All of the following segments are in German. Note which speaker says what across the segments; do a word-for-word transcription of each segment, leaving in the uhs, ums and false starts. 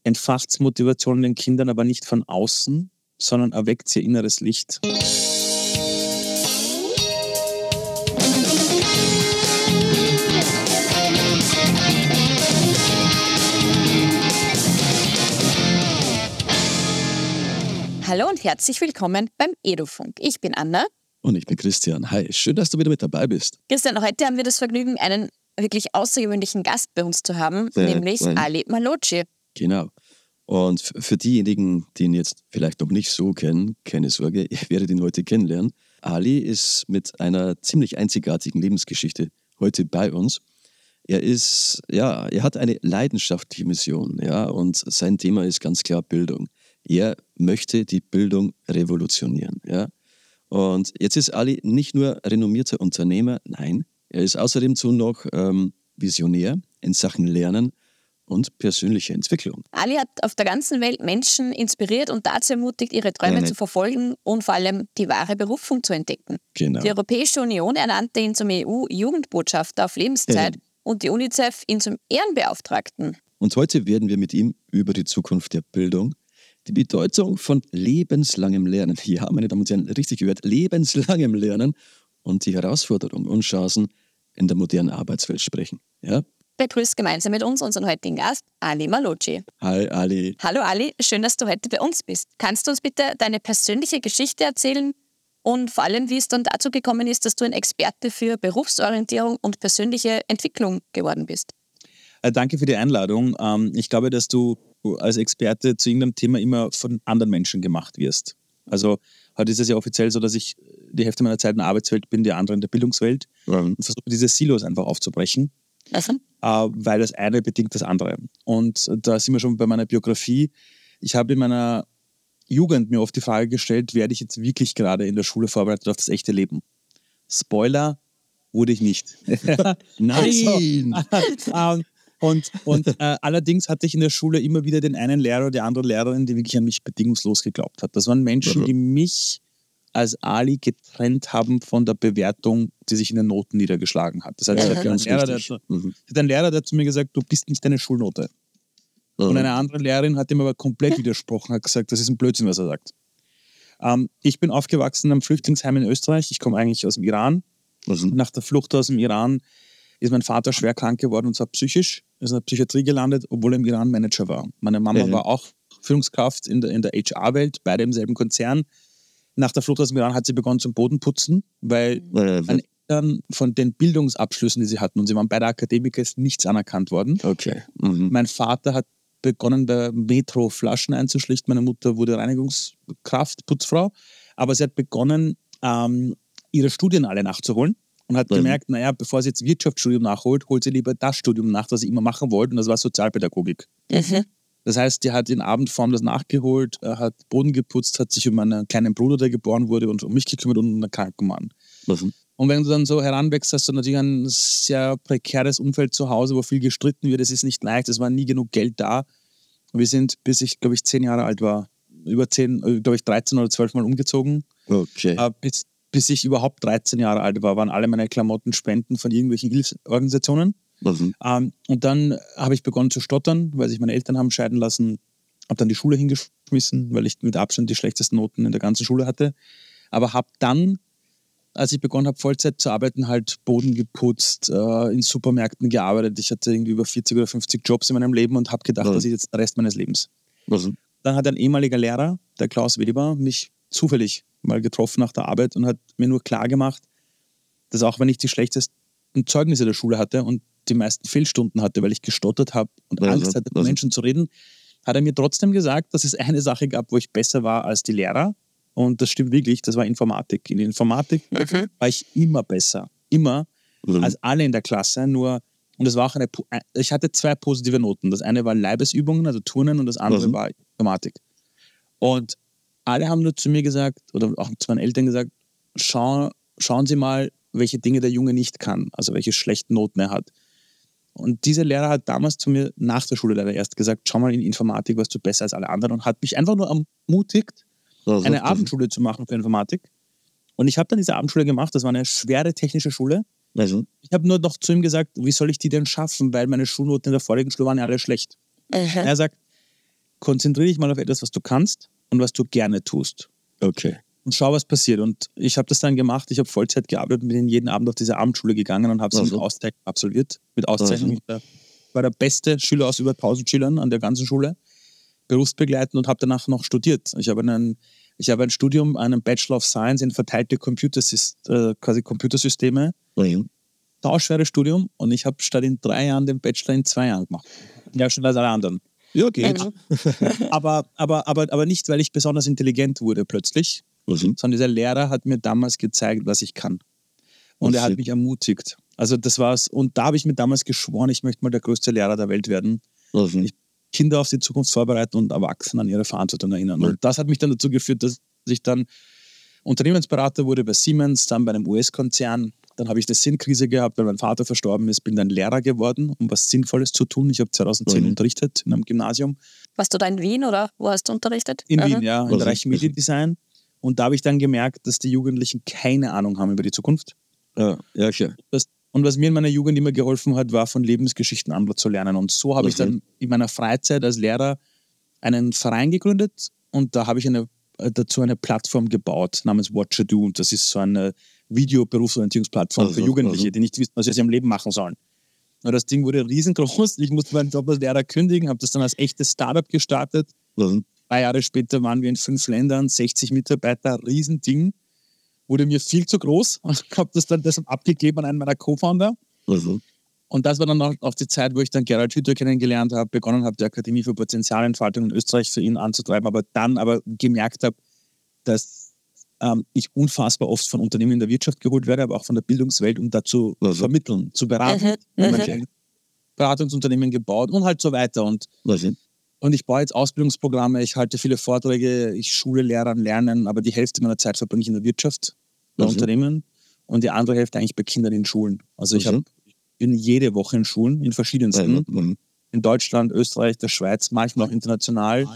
Speaker 1: entfacht Motivation in den Kindern aber nicht von außen, sondern erweckt ihr inneres Licht.
Speaker 2: Hallo und herzlich willkommen beim Edufunk. Ich bin Anna.
Speaker 3: Und ich bin Christian. Hi, schön, dass du wieder mit dabei bist.
Speaker 2: Christian, heute haben wir das Vergnügen, einen wirklich außergewöhnlichen Gast bei uns zu haben,
Speaker 3: Sehr,
Speaker 2: nämlich
Speaker 3: nein.
Speaker 2: Ali Malocci.
Speaker 3: Genau. Und f- für diejenigen, die ihn jetzt vielleicht noch nicht so kennen, keine Sorge, ihr werdet ihn heute kennenlernen. Ali ist mit einer ziemlich einzigartigen Lebensgeschichte heute bei uns. Er ist, ja, er hat eine leidenschaftliche Mission, ja, und sein Thema ist ganz klar Bildung. Er möchte die Bildung revolutionieren, ja. Und jetzt ist Ali nicht nur renommierter Unternehmer, nein, er ist außerdem so noch ähm, Visionär in Sachen Lernen und persönliche Entwicklung.
Speaker 2: Ali hat auf der ganzen Welt Menschen inspiriert und dazu ermutigt, ihre Träume
Speaker 3: Nein, nein.
Speaker 2: zu verfolgen und vor allem die wahre Berufung zu entdecken.
Speaker 3: Genau.
Speaker 2: Die Europäische Union ernannte ihn zum E U-Jugendbotschafter auf Lebenszeit
Speaker 3: Ja.
Speaker 2: und die UNICEF ihn zum Ehrenbeauftragten.
Speaker 3: Und heute werden wir mit ihm über die Zukunft der Bildung, die Bedeutung von lebenslangem Lernen, ja, meine Damen und Herren, richtig gehört, lebenslangem Lernen und die Herausforderungen und Chancen in der modernen Arbeitswelt sprechen. Ja?
Speaker 2: Begrüßt gemeinsam mit uns unseren heutigen Gast, Ali Malocci.
Speaker 3: Hi Ali.
Speaker 2: Hallo Ali, schön, dass du heute bei uns bist. Kannst du uns bitte deine persönliche Geschichte erzählen und vor allem, wie es dann dazu gekommen ist, dass du ein Experte für Berufsorientierung und persönliche Entwicklung geworden bist?
Speaker 1: Äh, danke für die Einladung. Ähm, ich glaube, dass du als Experte zu irgendeinem Thema immer von anderen Menschen gemacht wirst. Also heute ist es ja offiziell so, dass ich die Hälfte meiner Zeit in der Arbeitswelt bin, die andere in der Bildungswelt
Speaker 3: Mhm.
Speaker 1: und versuche diese Silos einfach aufzubrechen,
Speaker 2: Also,
Speaker 1: äh, weil das eine bedingt das andere. Und da sind wir schon bei meiner Biografie. Ich habe in meiner Jugend mir oft die Frage gestellt, werde ich jetzt wirklich gerade in der Schule vorbereitet auf das echte Leben? Spoiler, wurde ich nicht.
Speaker 3: Nein!
Speaker 1: Ähm, und und äh, allerdings hatte ich in der Schule immer wieder den einen Lehrer, die andere Lehrerin, die wirklich an mich bedingungslos geglaubt hat. Das waren Menschen,
Speaker 3: Mhm.
Speaker 1: die mich als Ali getrennt haben von der Bewertung, die sich in den Noten niedergeschlagen hat. Das heißt,
Speaker 3: Ja,
Speaker 1: ich hatte einen
Speaker 3: ganz
Speaker 1: Lehrer, der,
Speaker 3: richtig.
Speaker 1: hat-
Speaker 3: Mhm.
Speaker 1: ich hatte einen Lehrer, der hat zu mir gesagt, du bist nicht deine Schulnote. Und eine andere Lehrerin hat ihm aber komplett widersprochen, hat gesagt, das ist ein Blödsinn, was er sagt. Ähm, ich bin aufgewachsen in einem Flüchtlingsheim in Österreich. Ich komme eigentlich aus dem Iran.
Speaker 3: Mhm.
Speaker 1: Nach der Flucht aus dem Iran ist mein Vater schwer krank geworden, und zwar psychisch. Er ist in der Psychiatrie gelandet, obwohl er im Iran Manager war. Meine Mama
Speaker 3: Mhm.
Speaker 1: war auch Führungskraft in der, in der H R-Welt, beide im selben Konzern. Nach der Flucht aus dem Iran hat sie begonnen zum Bodenputzen, weil
Speaker 3: Äh,
Speaker 1: meine Eltern von den Bildungsabschlüssen, die sie hatten, und sie waren beide Akademiker, ist nichts anerkannt worden.
Speaker 3: Okay. Mhm.
Speaker 1: Mein Vater hat begonnen, bei Metro Flaschen einzuschlichten. Meine Mutter wurde Reinigungskraft, Putzfrau. Aber sie hat begonnen, ähm, ihre Studien alle nachzuholen und hat
Speaker 3: Mhm.
Speaker 1: gemerkt, naja, bevor sie jetzt Wirtschaftsstudium nachholt, holt sie lieber das Studium nach, das sie immer machen wollte, und das war Sozialpädagogik.
Speaker 2: mhm.
Speaker 1: Das heißt, die hat in Abendform das nachgeholt, äh, hat Boden geputzt, hat sich um meinen kleinen Bruder, der geboren wurde, und um mich gekümmert und um einen kranken Mann.
Speaker 3: Mhm.
Speaker 1: Und wenn du dann so heranwächst, hast du natürlich ein sehr prekäres Umfeld zu Hause, wo viel gestritten wird. Es ist nicht leicht, es war nie genug Geld da. Wir sind, bis ich, glaube ich, zehn Jahre alt war, über zehn, äh, glaube ich, dreizehn oder zwölf Mal umgezogen.
Speaker 3: Okay.
Speaker 1: Äh, bis, bis ich überhaupt dreizehn Jahre alt war, waren alle meine Klamotten Spenden von irgendwelchen Hilfsorganisationen.
Speaker 3: Mhm.
Speaker 1: Ähm, und dann habe ich begonnen zu stottern, weil sich meine Eltern haben scheiden lassen. Habe dann die Schule hingeschmissen, weil ich mit Abstand die schlechtesten Noten in der ganzen Schule hatte. Aber habe dann, als ich begonnen habe, Vollzeit zu arbeiten, halt Boden geputzt, äh, in Supermärkten gearbeitet. Ich hatte irgendwie über vierzig oder fünfzig Jobs in meinem Leben und habe gedacht,
Speaker 3: Mhm.
Speaker 1: das ist jetzt der Rest meines Lebens.
Speaker 3: Mhm.
Speaker 1: Dann hat ein ehemaliger Lehrer, der Klaus Wedeber, mich zufällig mal getroffen nach der Arbeit und hat mir nur klar gemacht, dass auch wenn ich die schlechtesten Zeugnisse der Schule hatte und die meisten Fehlstunden hatte, weil ich gestottert habe und
Speaker 3: Also,
Speaker 1: Angst hatte, mit
Speaker 3: also.
Speaker 1: Menschen zu reden, hat er mir trotzdem gesagt, dass es eine Sache gab, wo ich besser war als die Lehrer. Und das stimmt wirklich, das war Informatik. In Informatik
Speaker 2: Mhm.
Speaker 1: war ich immer besser, immer,
Speaker 3: Mhm.
Speaker 1: als alle in der Klasse. Nur, und das war auch eine, ich hatte zwei positive Noten. Das eine war Leibesübungen, also Turnen, und das andere
Speaker 3: Mhm.
Speaker 1: war Informatik. Und alle haben nur zu mir gesagt, oder auch zu meinen Eltern gesagt, schau, schauen Sie mal, welche Dinge der Junge nicht kann, also welche schlechten Noten er hat. Und dieser Lehrer hat damals zu mir nach der Schule leider erst gesagt, schau mal, in Informatik warst du besser als alle anderen, und hat mich einfach nur ermutigt,
Speaker 3: Also,
Speaker 1: eine
Speaker 3: das-
Speaker 1: Abendschule zu machen für Informatik. Und ich habe dann diese Abendschule gemacht, das war eine schwere technische Schule.
Speaker 3: Also,
Speaker 1: Ich habe nur noch zu ihm gesagt, wie soll ich die denn schaffen, weil meine Schulnoten in der vorigen Schule waren ja alle schlecht.
Speaker 2: Mhm.
Speaker 1: Er sagt, konzentriere dich mal auf etwas, was du kannst und was du gerne tust.
Speaker 3: Okay.
Speaker 1: Und schau, was passiert. Und ich habe das dann gemacht. Ich habe Vollzeit gearbeitet und bin jeden Abend auf diese Abendschule gegangen und habe sie
Speaker 3: Also.
Speaker 1: mit Auszeichnung absolviert. Mit Auszeichnung. Ich war- war der beste Schüler aus über tausend Schülern an der ganzen Schule, berufsbegleitend, und habe danach noch studiert. Ich habe einen, ich habe ein Studium, einen Bachelor of Science in verteilte Computersys- äh, quasi Computersysteme.
Speaker 3: Mhm.
Speaker 1: Sauschweres Studium, und ich habe statt in drei Jahren den Bachelor in zwei Jahren gemacht. Ja, schon als alle anderen.
Speaker 3: Ja, geht.
Speaker 2: Mhm.
Speaker 1: Aber, aber, aber, aber nicht, weil ich besonders intelligent wurde plötzlich,
Speaker 3: Mhm.
Speaker 1: sondern dieser Lehrer hat mir damals gezeigt, was ich kann. Und er hat mich ermutigt. Also das war's. Und da habe ich mir damals geschworen, ich möchte mal der größte Lehrer der Welt werden.
Speaker 3: Mhm.
Speaker 1: Ich- Kinder auf die Zukunft vorbereiten und Erwachsene an ihre Verantwortung erinnern. Und das hat mich dann dazu geführt, dass ich dann Unternehmensberater wurde bei Siemens, dann bei einem U S-Konzern. Dann habe ich eine Sinnkrise gehabt, weil mein Vater verstorben ist, bin dann Lehrer geworden, um was Sinnvolles zu tun. Ich habe zweitausendzehn
Speaker 3: Mhm.
Speaker 1: unterrichtet in einem Gymnasium.
Speaker 2: Warst du da in Wien oder wo hast du unterrichtet?
Speaker 1: In
Speaker 2: Mhm.
Speaker 1: Wien, ja, im
Speaker 3: Also,
Speaker 1: Bereich Mediendesign. Und da habe ich dann gemerkt, dass die Jugendlichen keine Ahnung haben über die Zukunft.
Speaker 3: Ja, ja, klar.
Speaker 1: Das, und was mir in meiner Jugend immer geholfen hat, war von Lebensgeschichten anderer zu lernen. Und so habe ich
Speaker 3: Okay.
Speaker 1: dann in meiner Freizeit als Lehrer einen Verein gegründet, und da habe ich eine, äh, dazu eine Plattform gebaut namens What You Do. Und das ist so eine Video-Berufsorientierungsplattform
Speaker 3: Also,
Speaker 1: für Jugendliche,
Speaker 3: also.
Speaker 1: die nicht wissen, was sie aus ihrem Leben machen sollen. Und das Ding wurde riesengroß. Ich musste meinen Job als Lehrer kündigen, habe das dann als echtes Startup gestartet.
Speaker 3: Mhm.
Speaker 1: Drei Jahre später waren wir in fünf Ländern, sechzig Mitarbeiter, Riesending. Wurde mir viel zu groß und habe das dann deshalb abgegeben an einen meiner Co-Founder.
Speaker 3: Mhm.
Speaker 1: Und das war dann auch, auch die Zeit, wo ich dann Gerald Hüther kennengelernt habe, begonnen habe, die Akademie für Potenzialentfaltung in Österreich für ihn anzutreiben, aber dann aber gemerkt habe, dass ähm, ich unfassbar oft von Unternehmen in der Wirtschaft geholt werde, aber auch von der Bildungswelt, um dazu
Speaker 3: Also.
Speaker 1: vermitteln, zu beraten.
Speaker 2: Mhm, mhm.
Speaker 1: Mein Beratungsunternehmen gebaut und halt so weiter. Und
Speaker 3: Also.
Speaker 1: Und ich baue jetzt Ausbildungsprogramme, ich halte viele Vorträge, ich schule Lehrer an Lernen, aber die Hälfte meiner Zeit verbringe ich in der Wirtschaft, bei
Speaker 3: Mhm.
Speaker 1: Unternehmen, und die andere Hälfte eigentlich bei Kindern in Schulen. Also ich
Speaker 3: Mhm.
Speaker 1: hab, bin jede Woche in Schulen, in verschiedensten,
Speaker 3: Mhm.
Speaker 1: in Deutschland, Österreich, der Schweiz, manchmal auch international,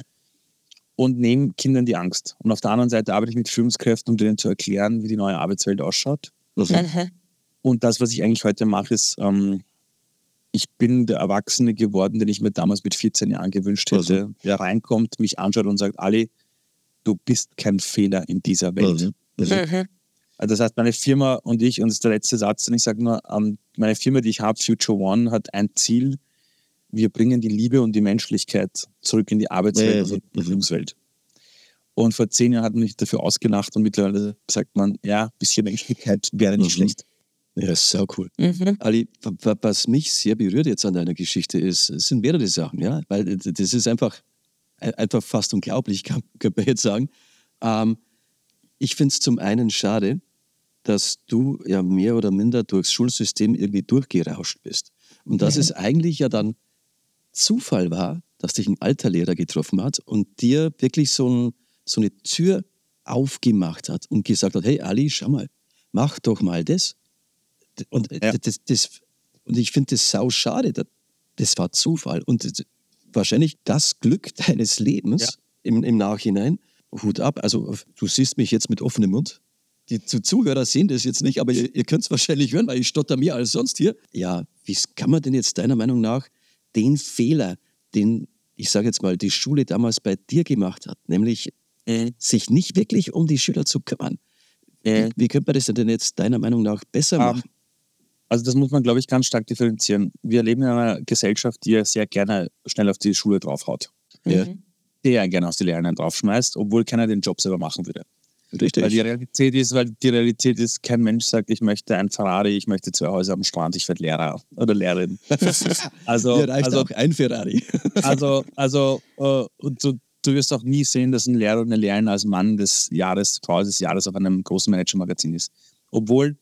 Speaker 1: und nehme Kindern die Angst. Und auf der anderen Seite arbeite ich mit Führungskräften, um denen zu erklären, wie die neue Arbeitswelt ausschaut.
Speaker 3: Mhm.
Speaker 2: Mhm.
Speaker 1: Und das, was ich eigentlich heute mache, ist, ähm, ich bin der Erwachsene geworden, den ich mir damals mit vierzehn Jahren gewünscht hätte,
Speaker 3: Also.
Speaker 1: der reinkommt, mich anschaut und sagt, Ali, du bist kein Fehler in dieser Welt.
Speaker 3: Mhm. Mhm.
Speaker 2: Mhm.
Speaker 1: Also das heißt, meine Firma und ich, und das ist der letzte Satz, den ich sage nur, ähm, meine Firma, die ich habe, Future One, hat ein Ziel: Wir bringen die Liebe und die Menschlichkeit zurück in die Arbeitswelt
Speaker 3: Ja,
Speaker 1: und
Speaker 3: ja,
Speaker 1: in die
Speaker 3: mhm.
Speaker 1: Bildungswelt. Und vor zehn Jahren hat man mich dafür ausgelacht, und mittlerweile sagt man, ja, ein bisschen Menschlichkeit wäre nicht
Speaker 3: Mhm.
Speaker 1: schlecht.
Speaker 3: Ja, sau cool.
Speaker 2: Mhm.
Speaker 3: Ali, wa- wa- was mich sehr berührt jetzt an deiner Geschichte ist, es sind mehrere Sachen, ja, weil d- das ist einfach, ein- einfach fast unglaublich, kann, kann man jetzt sagen. Ähm, ich finde es zum einen schade, dass du ja mehr oder minder durchs Schulsystem irgendwie durchgerauscht bist. Und dass es eigentlich ja dann Zufall war, dass dich ein alter Lehrer getroffen hat und dir wirklich so, ein, so eine Tür aufgemacht hat und gesagt hat, hey Ali, schau mal, mach doch mal das. Und,
Speaker 1: Ja.
Speaker 3: das, das, und ich finde das sau schade. Das, das war Zufall. Und das, wahrscheinlich das Glück deines Lebens
Speaker 1: Ja.
Speaker 3: im, im Nachhinein. Hut ab. Also du siehst mich jetzt mit offenem Mund. Die Zu- Zuhörer sehen das jetzt nicht, aber ihr, ihr könnt es wahrscheinlich hören, weil ich stotter mehr als sonst hier. Ja, wie kann man denn jetzt deiner Meinung nach den Fehler, den, ich sage jetzt mal, die Schule damals bei dir gemacht hat, nämlich
Speaker 1: Mhm.
Speaker 3: sich nicht wirklich um die Schüler zu kümmern, wie,
Speaker 1: Mhm.
Speaker 3: wie könnte man das denn jetzt deiner Meinung nach besser
Speaker 1: Ähm,
Speaker 3: machen?
Speaker 1: Also das muss man, glaube ich, ganz stark differenzieren. Wir leben in einer Gesellschaft, die ja sehr gerne schnell auf die Schule draufhaut.
Speaker 3: Ja.
Speaker 2: Mhm.
Speaker 1: Sehr gerne aus die Lehrer einen draufschmeißt, obwohl keiner den Job selber machen würde.
Speaker 3: Richtig.
Speaker 1: Weil die Realität ist, weil die Realität ist, kein Mensch sagt, ich möchte ein Ferrari, ich möchte zwei Häuser am Strand, ich werde Lehrer oder Lehrerin. Also,
Speaker 3: Mir reicht
Speaker 1: also,
Speaker 3: auch ein Ferrari.
Speaker 1: also, also äh, und du, du wirst auch nie sehen, dass ein Lehrer oder eine Lehrerin als Mann des Jahres, Frau des Jahres auf einem großen Manager-Magazin ist. Obwohl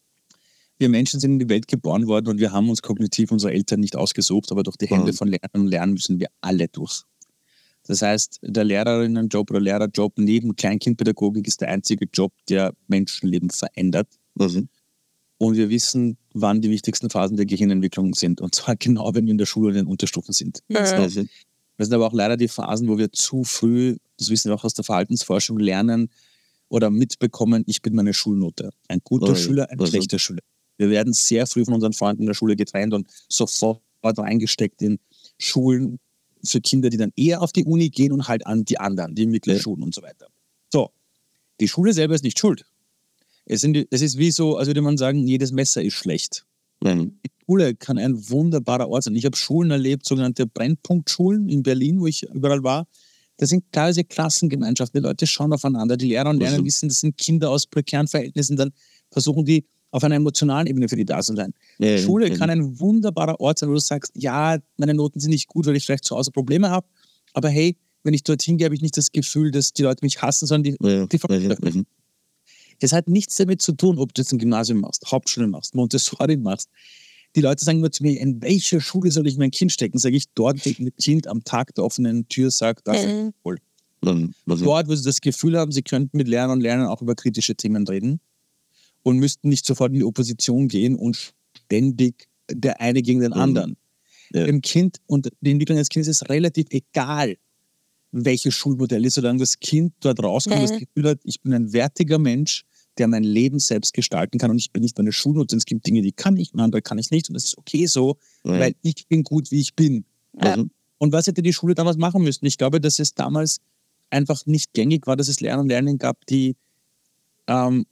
Speaker 1: wir Menschen sind in die Welt geboren worden und wir haben uns kognitiv unsere Eltern nicht ausgesucht, aber durch die Hände
Speaker 3: Mhm.
Speaker 1: von Lehrern und Lernen müssen wir alle durch. Das heißt, der Lehrerinnenjob oder Lehrerjob neben Kleinkindpädagogik ist der einzige Job, der Menschenleben verändert.
Speaker 3: Mhm.
Speaker 1: Und wir wissen, wann die wichtigsten Phasen der Gehirnentwicklung sind. Und zwar genau, wenn wir in der Schule und in den Unterstufen sind.
Speaker 2: Mhm.
Speaker 3: Also,
Speaker 1: Das sind aber auch leider die Phasen, wo wir zu früh, das wissen wir auch aus der Verhaltensforschung, lernen oder mitbekommen, ich bin meine Schulnote. Ein guter
Speaker 3: Oh ja,
Speaker 1: Schüler, ein
Speaker 3: also-
Speaker 1: schlechter Schüler. Wir werden sehr früh von unseren Freunden in der Schule getrennt und sofort reingesteckt in Schulen, für Kinder, die dann eher auf die Uni gehen und halt an die anderen, die Mittelschulen ja. und so weiter. So, die Schule selber ist nicht schuld. Es, sind, es ist wie so, als würde man sagen, jedes Messer ist schlecht.
Speaker 3: Mhm.
Speaker 1: Die Schule kann ein wunderbarer Ort sein. Ich habe Schulen erlebt, sogenannte Brennpunktschulen in Berlin, wo ich überall war. Das sind teilweise Klassengemeinschaften. Die Leute schauen aufeinander, die Lehrer und Lerner also. wissen, das sind Kinder aus prekären Verhältnissen, dann versuchen die auf einer emotionalen Ebene für die da zu sein. Ja, Schule ja. kann ein wunderbarer Ort sein, wo du sagst, ja, meine Noten sind nicht gut, weil ich vielleicht zu Hause Probleme habe, aber hey, wenn ich dorthin gehe, habe ich nicht das Gefühl, dass die Leute mich hassen, sondern die,
Speaker 3: ja,
Speaker 1: die
Speaker 3: ja, ja.
Speaker 1: Das hat nichts damit zu tun, ob du jetzt ein Gymnasium machst, Hauptschule machst, Montessori machst. Die Leute sagen immer zu mir, in welche Schule soll ich mein Kind stecken? Sage ich, dort, wo ein Kind am Tag der offenen Tür sagt, das ist voll. Dort, wo sie das Gefühl haben, sie könnten mit Lehrern und Lernern auch über kritische Themen reden und müssten nicht sofort in die Opposition gehen und ständig der eine gegen den anderen. Ja. Dem Kind und die Entwicklung des Kindes ist relativ egal, welches Schulmodell ist, solange das Kind dort rauskommt, mhm. das Gefühl hat, ich bin ein wertiger Mensch, der mein Leben selbst gestalten kann und ich bin nicht meine Schulnote. Es gibt Dinge, die kann ich und andere kann ich nicht und das ist okay so, mhm. weil ich bin gut, wie ich bin. Mhm. Und was hätte die Schule damals machen müssen? Ich glaube, dass es damals einfach nicht gängig war, dass es Lehrer und Lehrerinnen gab, die ähm,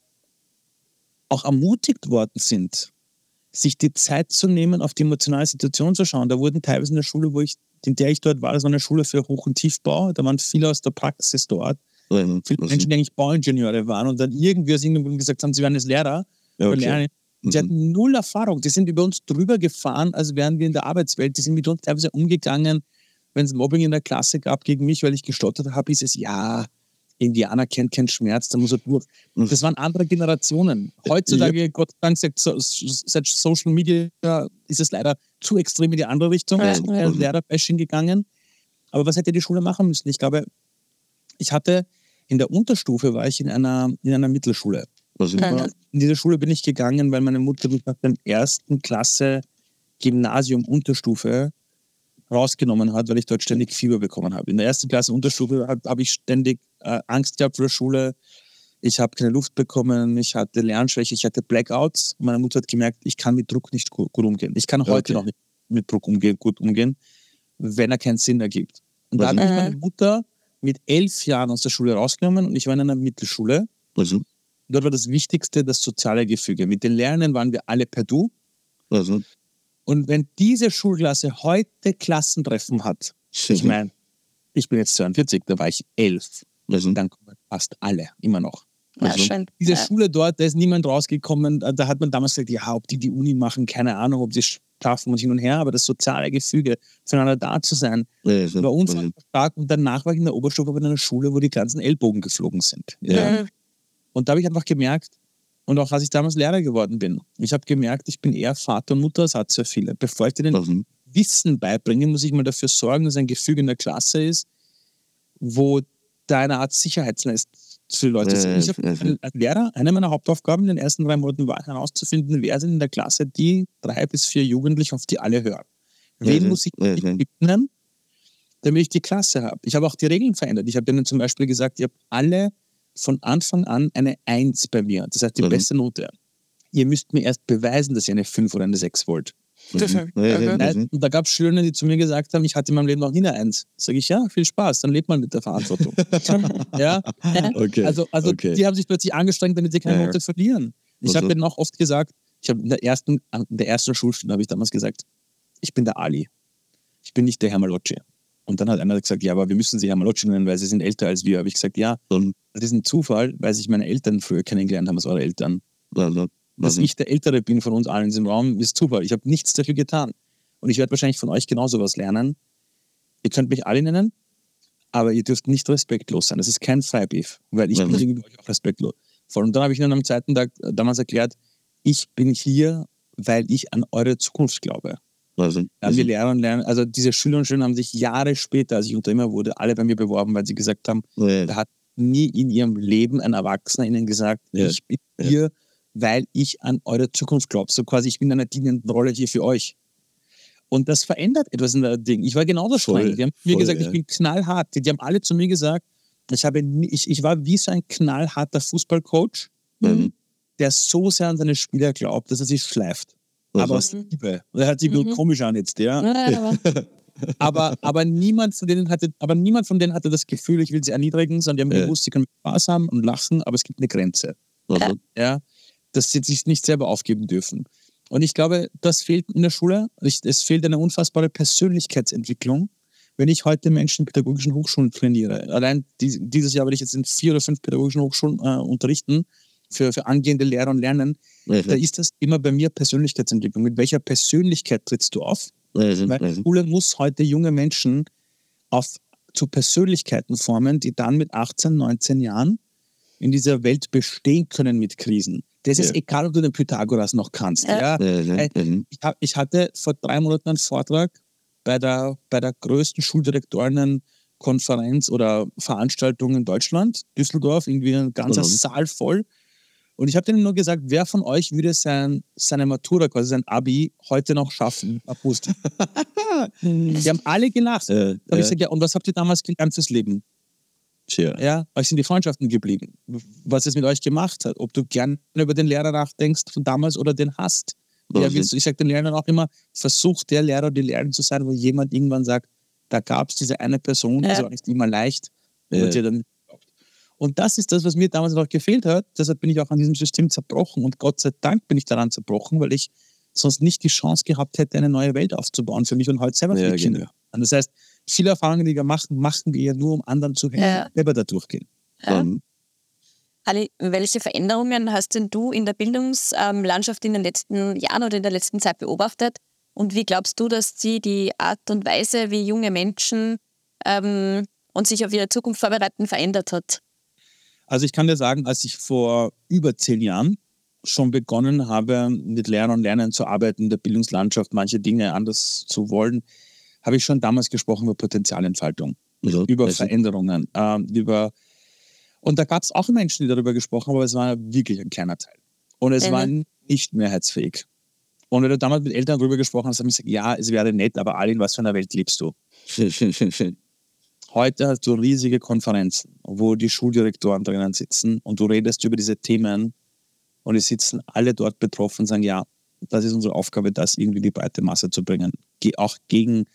Speaker 1: auch ermutigt worden sind, sich die Zeit zu nehmen, auf die emotionale Situation zu schauen. Da wurden teilweise in der Schule, wo ich, in der ich dort war, das war eine Schule für Hoch- und Tiefbau, da waren viele aus der Praxis dort, mhm. viele Menschen, die eigentlich Bauingenieure waren und dann irgendwie aus irgendeinem Grund gesagt haben, sie wären jetzt Lehrer. Ja, okay. Lernen. Mhm. Die hatten null Erfahrung, die sind über uns drüber gefahren, als wären wir in der Arbeitswelt, die sind mit uns teilweise umgegangen. Wenn es Mobbing in der Klasse gab gegen mich, weil ich gestottert habe, hieß es, ja, Indianer kennt keinen Schmerz, da muss er durch. Das waren andere Generationen. Heutzutage, ja. Gott sei Dank, seit, seit Social Media ist es leider zu extrem in die andere Richtung, ja. zu ja. Lehrer-Bashing gegangen. Aber was hätte die Schule machen müssen? Ich glaube, ich hatte, in der Unterstufe war ich in einer, in einer Mittelschule. Was ja. In diese Schule bin ich gegangen, weil meine Mutter mich nach der ersten Klasse Gymnasium Unterstufe rausgenommen hat, weil ich dort ständig Fieber bekommen habe. In der ersten Klasse Unterstufe habe hab ich ständig äh, Angst gehabt vor der Schule. Ich habe keine Luft bekommen, ich hatte Lernschwäche, ich hatte Blackouts. Meine Mutter hat gemerkt, ich kann mit Druck nicht gut, gut umgehen. Ich kann okay. heute noch nicht mit Druck umgehen, gut umgehen, wenn er keinen Sinn ergibt. Und da hat mich meine Mutter mit elf Jahren aus der Schule rausgenommen und ich war in einer Mittelschule. Also. Dort war das Wichtigste das soziale Gefüge. Mit den Lernenden waren wir alle per Du. Also. Und wenn diese Schulklasse heute Klassentreffen hat, mhm. ich meine, ich bin jetzt zweiundvierzig, da war ich elf, also. Dann kommen fast alle, immer noch. Also, ja, schön. Diese ja. Schule dort, da ist niemand rausgekommen, da hat man damals gesagt, ja, ob die die Uni machen, keine Ahnung, ob sie es schaffen und hin und her, aber das soziale Gefüge, füreinander da zu sein, ja, bei uns war stark. Und danach war ich in der Oberstufe in einer Schule, wo die ganzen Ellbogen geflogen sind. Ja. Ja. Und da habe ich einfach gemerkt, und auch als ich damals Lehrer geworden bin, ich habe gemerkt, ich bin eher Vater und Mutterersatz für viele. Bevor ich dir den mhm. Wissen beibringe, muss ich mal dafür sorgen, dass ein Gefüge in der Klasse ist, wo da eine Art Sicherheitsnetz für die Leute sind. Ich habe als Lehrer, eine meiner Hauptaufgaben in den ersten drei Monaten war herauszufinden, wer sind in der Klasse die drei bis vier Jugendlichen, auf die alle hören. Wen mhm. muss ich nennen, damit ich die Klasse habe? Ich habe auch die Regeln verändert. Ich habe denen zum Beispiel gesagt, ihr habt alle von Anfang an eine Eins bei mir. Das heißt, die mhm. beste Note. Ihr müsst mir erst beweisen, dass ihr eine fünf oder eine sechs wollt. Mhm. Okay. Und da gab es Schüler, die zu mir gesagt haben, ich hatte in meinem Leben noch nie eine Eins. Sage ich, ja, viel Spaß, dann lebt man mit der Verantwortung. ja? Okay. Also, also okay. die haben sich plötzlich angestrengt, damit sie keine ja. Note verlieren. Ich habe denen auch oft gesagt, ich habe in der ersten, in der ersten Schulstunde habe ich damals gesagt, ich bin der Ali. Ich bin nicht der Herr Malocci. Und dann hat einer gesagt, ja, aber wir müssen sie Herr Malocci nennen, weil sie sind älter als wir. Habe ich gesagt, ja, das ist ein Zufall, weil sich meine Eltern früher kennengelernt haben als eure Eltern. Also, dass ich der Ältere bin von uns allen in diesem Raum, ist Zufall. Ich habe nichts dafür getan. Und ich werde wahrscheinlich von euch genauso was lernen. Ihr könnt mich alle nennen, aber ihr dürft nicht respektlos sein. Das ist kein Freibrief, weil ich mhm. bin gegenüber euch auch respektlos. Und dann habe ich ihnen am zweiten Tag damals erklärt, ich bin hier, weil ich an eure Zukunft glaube. Also, da haben wir Lehrer und Lerner, also diese Schüler und Schüler haben sich Jahre später, als ich Unternehmer wurde, alle bei mir beworben, weil sie gesagt haben, ja. da hat nie in ihrem Leben ein Erwachsener ihnen gesagt, ja. ich bin ja. hier, weil ich an eure Zukunft glaube. So quasi, ich bin in einer dienenden Rolle hier für euch. Und das verändert etwas in der Ding. Ich war genauso streng. Die haben voll, mir gesagt, ja. ich bin knallhart. Die, die haben alle zu mir gesagt, ich, habe, ich, ich war wie so ein knallharter Fußballcoach, mhm. der so sehr an seine Spieler glaubt, dass er sich schleift. Aber aus Liebe. Das hört sich mhm. komisch an jetzt, ja. ja, ja aber, aber, niemand von denen hatte, aber niemand von denen hatte das Gefühl, ich will sie erniedrigen, sondern die haben
Speaker 3: Ja.
Speaker 1: gewusst, sie können Spaß haben und lachen, aber es gibt eine Grenze.
Speaker 3: Mhm.
Speaker 1: Ja, dass sie sich nicht selber aufgeben dürfen. Und ich glaube, das fehlt in der Schule. Ich, es fehlt eine unfassbare Persönlichkeitsentwicklung. Wenn ich heute Menschen in pädagogischen Hochschulen trainiere, allein dies, dieses Jahr werde ich jetzt in vier oder fünf pädagogischen Hochschulen äh, unterrichten, für, für angehende Lehrer und Lernen,
Speaker 3: Mhm.
Speaker 1: da ist das immer bei mir Persönlichkeitsentwicklung. Mit welcher Persönlichkeit trittst du auf?
Speaker 3: Mhm.
Speaker 1: Weil die
Speaker 3: Mhm.
Speaker 1: Schule muss heute junge Menschen auf, zu Persönlichkeiten formen, die dann mit achtzehn, neunzehn Jahren in dieser Welt bestehen können mit Krisen. Das ist
Speaker 3: Ja.
Speaker 1: egal, ob du den Pythagoras noch kannst.
Speaker 2: Ja.
Speaker 1: Ja.
Speaker 3: Mhm.
Speaker 1: Äh,
Speaker 3: Mhm.
Speaker 1: Ich, hab, ich hatte vor drei Monaten einen Vortrag bei der, bei der größten Schuldirektorinnenkonferenz oder Veranstaltung in Deutschland, Düsseldorf, irgendwie ein ganzer
Speaker 3: Mhm.
Speaker 1: Saal voll. Und ich habe denen nur gesagt, wer von euch würde sein, seine Matura, quasi sein Abi, heute noch schaffen? August. Die haben alle gelacht.
Speaker 3: Äh,
Speaker 1: Da habe ich
Speaker 3: äh,
Speaker 1: gesagt, ja, und was habt ihr damals gelernt fürs Leben?
Speaker 3: tja.
Speaker 1: Ja, euch sind die Freundschaften geblieben. Was es mit euch gemacht hat. Ob du gerne über den Lehrer nachdenkst von damals oder den hasst. Wer
Speaker 3: Mhm.
Speaker 1: willst du? Ich sage den Lehrern auch immer, versuch der Lehrer oder die Lehrerin zu sein, wo jemand irgendwann sagt, da gab es diese eine Person,
Speaker 2: Ja.
Speaker 1: das war nicht immer leicht.
Speaker 3: Ja.
Speaker 1: Und, die dann und das ist das, was mir damals noch gefehlt hat. Deshalb bin ich auch an diesem System zerbrochen. Und Gott sei Dank bin ich daran zerbrochen, weil ich sonst nicht die Chance gehabt hätte, eine neue Welt aufzubauen für mich und heute selber für
Speaker 3: Ja,
Speaker 1: die Kinder.
Speaker 3: genau.
Speaker 1: Und das heißt, viele Erfahrungen, die wir machen, machen wir ja nur, um anderen zu helfen,
Speaker 2: Ja.
Speaker 1: selber da durchgehen.
Speaker 2: Ja.
Speaker 3: Mhm.
Speaker 2: Ali, welche Veränderungen hast denn du in der Bildungslandschaft in den letzten Jahren oder in der letzten Zeit beobachtet? Und wie glaubst du, dass sie die Art und Weise, wie junge Menschen ähm, und sich auf ihre Zukunft vorbereiten, verändert hat?
Speaker 1: Also ich kann dir sagen, als ich vor über zehn Jahren schon begonnen habe, mit Lehrern und Lernern zu arbeiten, in der Bildungslandschaft manche Dinge anders zu wollen, habe ich schon damals gesprochen über Potenzialentfaltung,
Speaker 3: Mhm.
Speaker 1: über
Speaker 3: Also,
Speaker 1: Veränderungen, ähm, über und da gab es auch Menschen, die darüber gesprochen haben, aber es war wirklich ein kleiner Teil. Und es
Speaker 2: Mhm.
Speaker 1: war nicht mehrheitsfähig. Und wenn du damals mit Eltern darüber gesprochen hast, haben sie gesagt, ja, es wäre nett, aber Ali, in was für einer Welt lebst du? Heute hast du riesige Konferenzen, wo die Schuldirektoren drinnen sitzen und du redest über diese Themen und es sitzen alle dort betroffen und sagen, ja, das ist unsere Aufgabe, das irgendwie in die breite Masse zu bringen. Ge- Auch gegen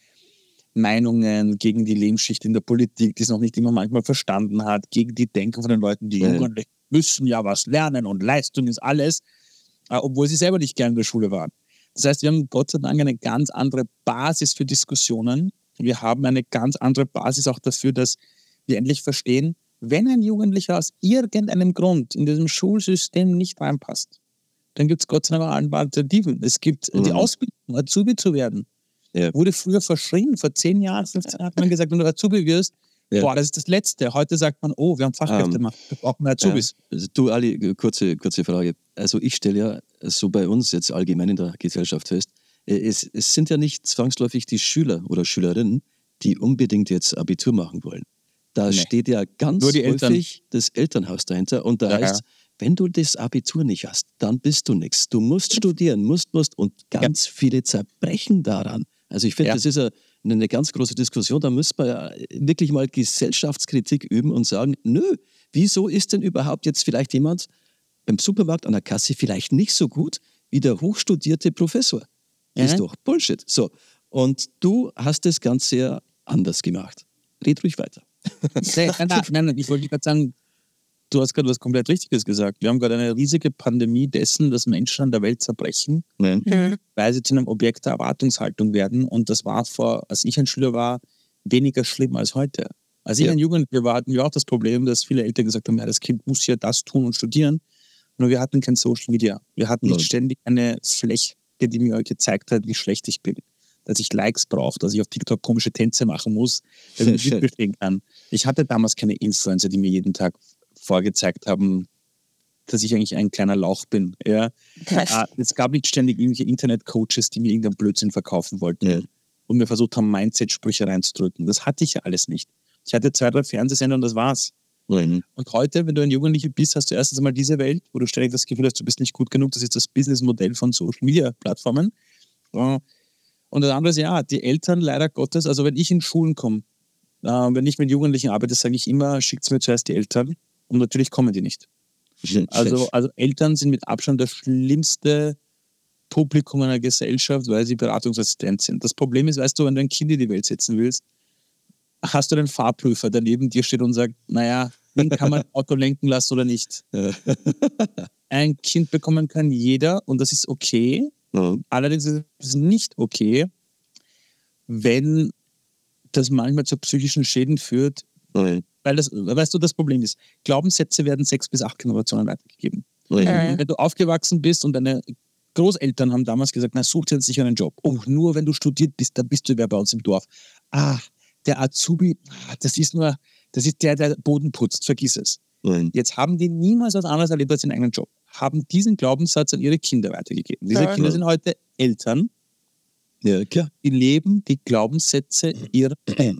Speaker 1: Meinungen, gegen die Lebensschicht in der Politik, die es noch nicht immer manchmal verstanden hat, gegen die Denken von den Leuten, die
Speaker 3: Ja.
Speaker 1: Jugendlichen müssen ja was lernen und Leistung ist alles, äh, obwohl sie selber nicht gern in der Schule waren. Das heißt, wir haben Gott sei Dank eine ganz andere Basis für Diskussionen. Wir haben eine ganz andere Basis auch dafür, dass wir endlich verstehen, wenn ein Jugendlicher aus irgendeinem Grund in diesem Schulsystem nicht reinpasst, dann gibt es Gott sei Dank auch ein paar Alternativen. Es gibt die
Speaker 3: Mhm.
Speaker 1: Ausbildung, Azubi zu werden.
Speaker 3: Ja.
Speaker 1: Wurde früher verschrien, vor zehn Jahren, fünfzehn Jahren hat man gesagt, wenn du Azubi wirst,
Speaker 3: Ja.
Speaker 1: boah, das ist das Letzte. Heute sagt man, oh, wir haben Fachkräftemangel, wir brauchen mehr Azubis.
Speaker 3: Also du, Ali, kurze, kurze Frage. Also ich stelle ja so bei uns jetzt allgemein in der Gesellschaft fest, äh, es, es sind ja nicht zwangsläufig die Schüler oder Schülerinnen, die unbedingt jetzt Abitur machen wollen. Da
Speaker 1: Nee.
Speaker 3: steht ja ganz
Speaker 1: Nur die Eltern.
Speaker 3: häufig das Elternhaus dahinter und da
Speaker 1: Ja,
Speaker 3: heißt, wenn du das Abitur nicht hast, dann bist du nichts. Du musst studieren, musst, musst und ganz viele zerbrechen daran. Also ich finde,
Speaker 1: Ja.
Speaker 3: das ist ja eine ganz große Diskussion. Da müsste man ja wirklich mal Gesellschaftskritik üben und sagen, nö, wieso ist denn überhaupt jetzt vielleicht jemand beim Supermarkt an der Kasse vielleicht nicht so gut wie der hochstudierte Professor?
Speaker 1: Ja.
Speaker 3: Ist doch Bullshit. So, und du hast das Ganze ja anders gemacht. Red ruhig weiter.
Speaker 1: Nee, nein, nein, nein, nein, ich wollte gerade sagen, du hast gerade was komplett Richtiges gesagt. Wir haben gerade eine riesige Pandemie dessen, dass Menschen an der Welt zerbrechen,
Speaker 3: Nein.
Speaker 2: Mhm.
Speaker 1: weil sie zu einem Objekt der Erwartungshaltung werden. Und das war vor, als ich ein Schüler war, weniger schlimm als heute. Als ich
Speaker 3: Ja.
Speaker 1: ein Jugendlicher war, hatten wir auch das Problem, dass viele Eltern gesagt haben, ja, das Kind muss ja das tun und studieren. Nur wir hatten kein Social Media. Wir hatten nicht
Speaker 3: Nein.
Speaker 1: ständig eine Fläche, die mir gezeigt hat, wie schlecht ich bin. Dass ich Likes brauche, dass ich auf TikTok komische Tänze machen muss, damit ich mitbestehen kann. Ich hatte damals keine Influencer, die mir jeden Tag vorgezeigt haben, dass ich eigentlich ein kleiner Lauch bin. Ja. Äh, es gab nicht ständig irgendwelche Internet-Coaches, die mir irgendeinen Blödsinn verkaufen wollten
Speaker 3: Ja.
Speaker 1: und mir versucht haben, Mindset-Sprüche reinzudrücken. Das hatte ich ja alles nicht. Ich hatte zwei, drei Fernsehsender und das war's.
Speaker 3: Nein.
Speaker 1: Und heute, wenn du ein Jugendlicher bist, hast du erstens einmal diese Welt, wo du ständig das Gefühl hast, du bist nicht gut genug. Das ist das Businessmodell von Social-Media-Plattformen. Äh, Und das andere ist, ja, die Eltern leider Gottes, also wenn ich in Schulen komme, äh, wenn ich mit Jugendlichen arbeite, sage ich immer, schickt mir zuerst die Eltern. Und natürlich kommen die nicht. Also, also Eltern sind mit Abstand der schlimmste Publikum einer Gesellschaft, weil sie Beratungsassistent sind. Das Problem ist, weißt du, wenn du ein Kind in die Welt setzen willst, hast du einen Fahrprüfer, der neben dir steht und sagt, naja, wen kann man Auto lenken lassen oder nicht? Ein Kind bekommen kann jeder und das ist okay.
Speaker 3: Mhm.
Speaker 1: Allerdings ist es nicht okay, wenn das manchmal zu psychischen Schäden führt,
Speaker 3: Mhm.
Speaker 1: weil das, weißt du, das Problem ist, Glaubenssätze werden sechs bis acht Generationen weitergegeben.
Speaker 3: Mhm.
Speaker 1: Und wenn du aufgewachsen bist und deine Großeltern haben damals gesagt, na, such dir jetzt sicher einen Job. Oh, nur wenn du studiert bist, dann bist du wer bei uns im Dorf. Ah, der Azubi, das ist nur, das ist der, der Boden putzt, vergiss es.
Speaker 3: Mhm.
Speaker 1: Jetzt haben die niemals was anderes erlebt als ihren eigenen Job, haben diesen Glaubenssatz an ihre Kinder weitergegeben. Diese
Speaker 2: Ja.
Speaker 1: Kinder sind heute Eltern,
Speaker 3: Ja, klar.
Speaker 1: die leben die Glaubenssätze ihrer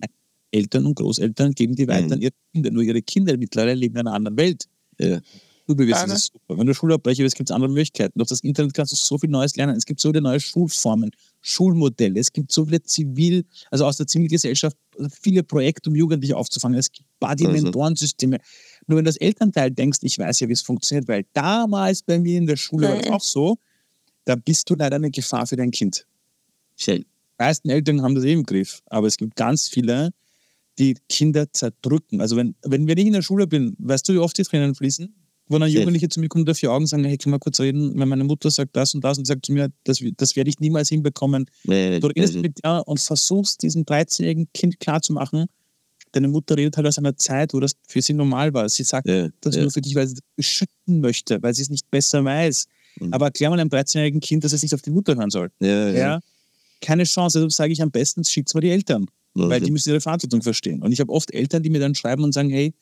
Speaker 1: Eltern und Großeltern, geben die weiter an ihre Kinder. Nur ihre Kinder mittlerweile leben in einer anderen Welt.
Speaker 3: Ja.
Speaker 1: Du bewirbst,
Speaker 2: Gerne.
Speaker 1: das ist super. Wenn du Schulabbrecher bist, gibt es andere Möglichkeiten. Durch das Internet kannst du so viel Neues lernen. Es gibt so viele neue Schulformen, Schulmodelle. Es gibt so viele Zivil, also aus der Zivilgesellschaft, viele Projekte, um Jugendliche aufzufangen. Es gibt Buddy-Mentorensysteme. Nur wenn das Elternteil denkst, ich weiß ja, wie es funktioniert, weil damals bei mir in der Schule war das
Speaker 2: Mhm.
Speaker 1: auch so, da bist du leider eine Gefahr für dein Kind.
Speaker 3: Schön.
Speaker 1: Die meisten Eltern haben das eh im Griff, aber es gibt ganz viele, die Kinder zerdrücken. Also wenn, wenn, wenn ich in der Schule bin, weißt du, wie oft die Tränen fließen? Wo dann
Speaker 3: Safe.
Speaker 1: Jugendliche zu mir kommen und auf die Augen sagen, hey, können wir kurz reden? Wenn meine Mutter sagt das und das und sagt zu mir, das, das werde ich niemals hinbekommen.
Speaker 3: Nee,
Speaker 1: Du redest
Speaker 3: also,
Speaker 1: mit dir und versuchst, diesem dreizehnjährigen Kind klarzumachen, deine Mutter redet halt aus einer Zeit, wo das für sie normal war. Sie sagt
Speaker 3: ja,
Speaker 1: das
Speaker 3: ja.
Speaker 1: nur für dich, weil sie das beschützen möchte, weil sie es nicht besser weiß.
Speaker 3: Mhm.
Speaker 1: Aber erklär mal einem dreizehnjährigen Kind, dass es nicht auf die Mutter hören soll.
Speaker 3: Ja, ja.
Speaker 1: Ja? Keine Chance. Also sage ich am besten, schickt mal die Eltern,
Speaker 3: Mhm.
Speaker 1: weil die müssen ihre Verantwortung verstehen. Und ich habe oft Eltern, die mir dann schreiben und sagen, hey,